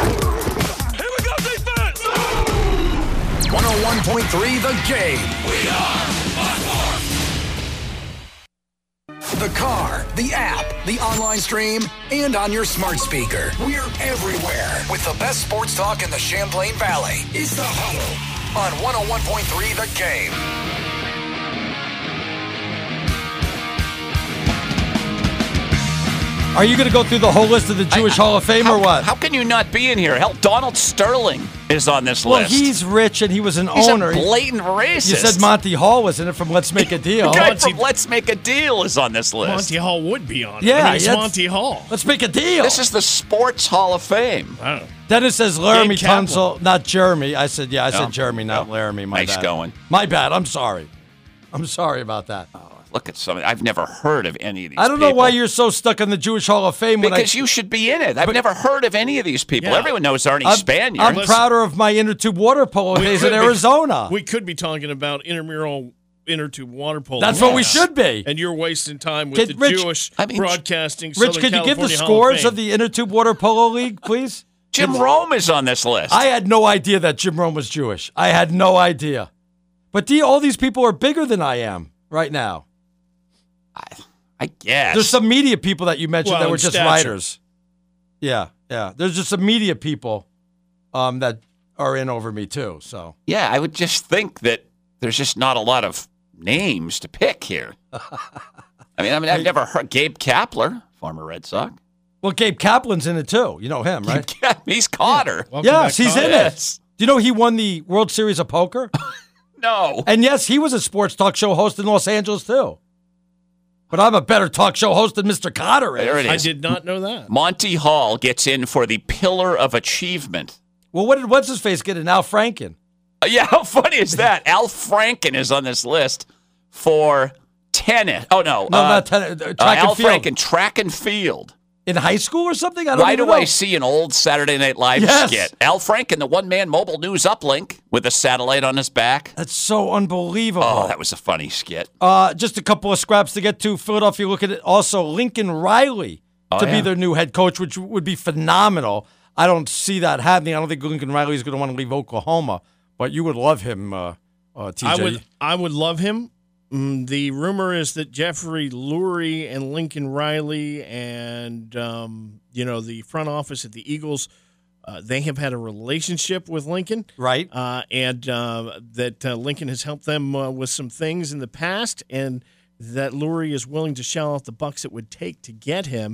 Here we go, defense. 101.3 The Game. We are the car, the app, the online stream, and on your smart speaker. We're everywhere with the best sports talk in the Champlain Valley. It's The Huddle on 101.3 The Game. Are you going to go through the whole list of the Jewish Hall of Fame or what? How can you not be in here? Hell, Donald Sterling is on this list. Well, he's rich and he was an He's owner. a blatant racist. You said Monty Hall was in it from Let's Make a Deal. The guy from Let's Make a Deal is on this list. Monty Hall would be on it. Yeah, I mean, it's Monty Hall. Let's Make a Deal. This is the Sports Hall of Fame. Dennis says Laramie Gabe Kaplan. Tunsil, not Jeremy. I said Jeremy, not Laramie. My Nice bad. going. My bad. I'm sorry. I'm sorry about that. Look at something. I've never heard of any of these I don't know why you're so stuck on the Jewish Hall of Fame. Because you should be in it. I've never heard of any of these people. Yeah. Everyone knows Arnie Spaniard. I'm prouder of my inner tube water polo days in Arizona. We could be talking about intramural inner tube water polo. That's what we should be. And you're wasting time with the Jewish broadcasting. Rich, could you give the scores of the inner tube water polo league, please? Jim Rome is on this list. I had no idea that Jim Rome was Jewish. I had no idea. But all these people are bigger than I am right now. I guess. There's some media people that you mentioned that were just stature. writers. Yeah. There's just some media people that are in over me too. So Yeah, I would just think that there's just not a lot of names to pick here. I mean, I've never heard Gabe Kapler, former Red Sox. Well, Gabe Kaplan's in it too. You know him, right? He's Cotter. Yes, he's in Yes. it. Do you know he won the World Series of Poker? No. And yes, he was a sports talk show host in Los Angeles too. But I'm a better talk show host than Mr. Cotter is. There it is. I did not know that. Monty Hall gets in for the Pillar of Achievement. Well, what did what's-his-face get in Al Franken? Yeah, how funny is that? Al Franken is on this list for tennis. Oh, no. No, not tennis. Track and Al field. Franken, track and field. In high school or something? I don't Why even do know. I see an old Saturday Night Live skit? Al Franken, the one-man mobile news uplink with a satellite on his back. That's so unbelievable. Oh, that was a funny skit. Just a couple of scraps to get to. Philadelphia, look at it. Also, Lincoln Riley to be their new head coach, which would be phenomenal. I don't see that happening. I don't think Lincoln Riley is going to want to leave Oklahoma, but you would love him, TJ. I would love him. The rumor is that Jeffrey Lurie and Lincoln Riley and the front office at the Eagles, they have had a relationship with Lincoln, right? And that Lincoln has helped them with some things in the past, and that Lurie is willing to shell out the bucks it would take to get him.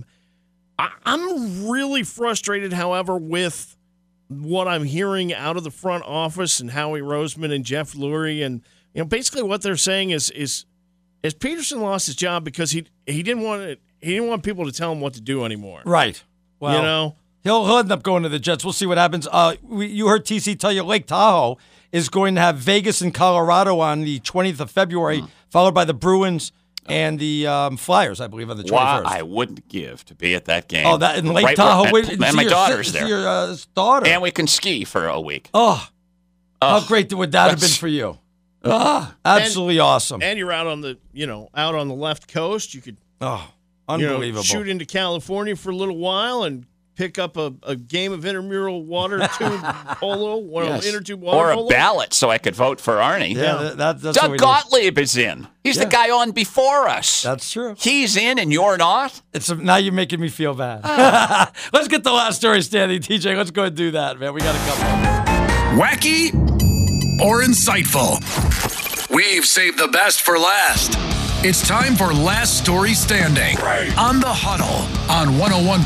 I'm really frustrated, however, with what I'm hearing out of the front office and Howie Roseman and Jeff Lurie, and basically what they're saying is Peterson lost his job because he didn't want people to tell him what to do anymore. Right. Well, he'll end up going to the Jets. We'll see what happens. You heard TC tell you Lake Tahoe is going to have Vegas and Colorado on the 20th of February, followed by the Bruins and the Flyers, I believe, on the 21st. Wow, I wouldn't give to be at that game. Oh, that in Lake Tahoe. And my daughter's there. Your daughter. And we can ski for a week. Oh, how great would that have been for you? Absolutely awesome. And you're out on the out on the left coast. You could unbelievable. Shoot into California for a little while and pick up a game of intramural water tube polo, inner tube water polo. Or a ballot so I could vote for Arnie. Yeah, that's Doug Gottlieb is in. He's the guy on before us. That's true. He's in and you're not? Now you're making me feel bad. Let's get the last story standing, TJ. Let's go and do that, man. We got a couple. Wacky or insightful? We've saved the best for last. It's time for Last Story Standing on The Huddle on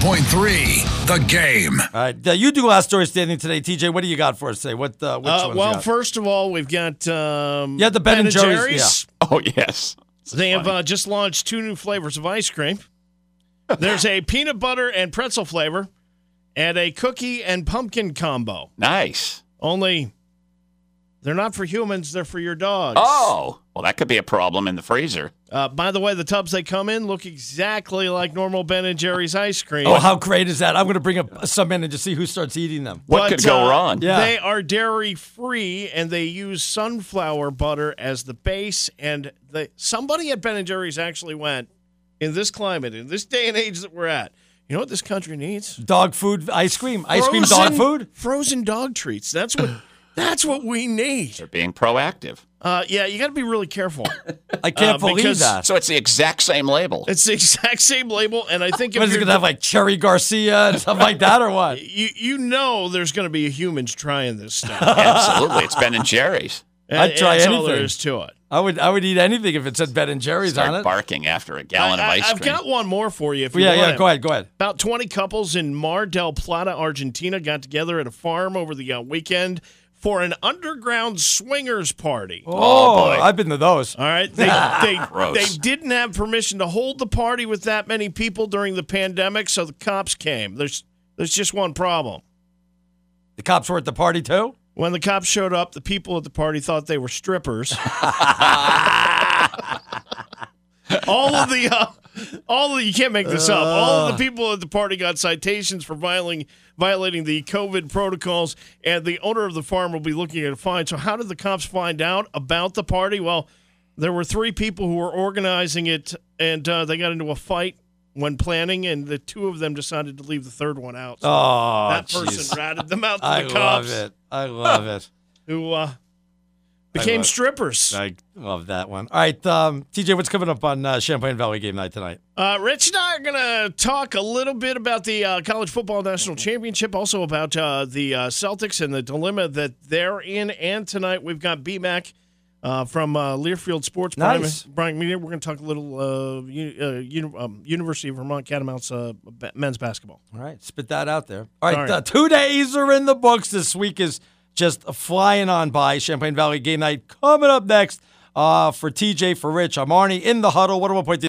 101.3 The Game. All right. You do Last Story Standing today, TJ. What do you got for us today? Which ones you got? First of all, we've got the Ben & Jerry's. Yeah. Oh, yes. They have just launched 2 new flavors of ice cream. There's a peanut butter and pretzel flavor and a cookie and pumpkin combo. Nice. Only they're not for humans, they're for your dogs. Oh, well, that could be a problem in the freezer. By the way, the tubs they come in look exactly like normal Ben & Jerry's ice cream. Oh, how great is that? I'm going to bring some in and just see who starts eating them. What could go wrong? Yeah. They are dairy-free, and they use sunflower butter as the base. And somebody at Ben & Jerry's actually went, in this climate, in this day and age that we're at, you know what this country needs? Dog food, ice cream. Ice cream, dog food? Frozen dog treats. That's what we need. They're being proactive. Yeah, you got to be really careful. I can't believe that. So it's the exact same label. It's the exact same label, and I think what is it going to have, like Cherry Garcia and stuff like that, or what? You know, there's going to be humans trying this stuff. Absolutely, it's Ben & Jerry's. I'd try That's anything. all there is to it. I would eat anything if it said Ben & Jerry's on it. Barking after a gallon of ice cream. I've got one more for you. If you want go ahead. About 20 couples in Mar del Plata, Argentina, got together at a farm over the weekend for an underground swingers party. Oh boy, I've been to those. All right, they didn't have permission to hold the party with that many people during the pandemic, so the cops came. There's just one problem. The cops were at the party too? When the cops showed up, the people at the party thought they were strippers. All of the you can't make this up. All of the people at the party got citations for violating the COVID protocols, and the owner of the farm will be looking at a fine. So how did the cops find out about the party? Well, there were 3 people who were organizing it, and they got into a fight when planning, and the 2 of them decided to leave the 3rd one out. So that person ratted them out to the cops. I love it. Who became strippers. I love that one. All right, TJ, what's coming up on Champlain Valley game night tonight? Rich and I are going to talk a little bit about the College Football National Championship, also about the Celtics and the dilemma that they're in. And tonight we've got BMAC from Learfield Sports Bryant Media. We're going to talk a little University of Vermont Catamounts men's basketball. All right, spit that out there. All right, 2 days are in the books. This week is just flying on by. Champlain Valley game night coming up next. For TJ, for Rich, I'm Arnie in the huddle. What do I point to?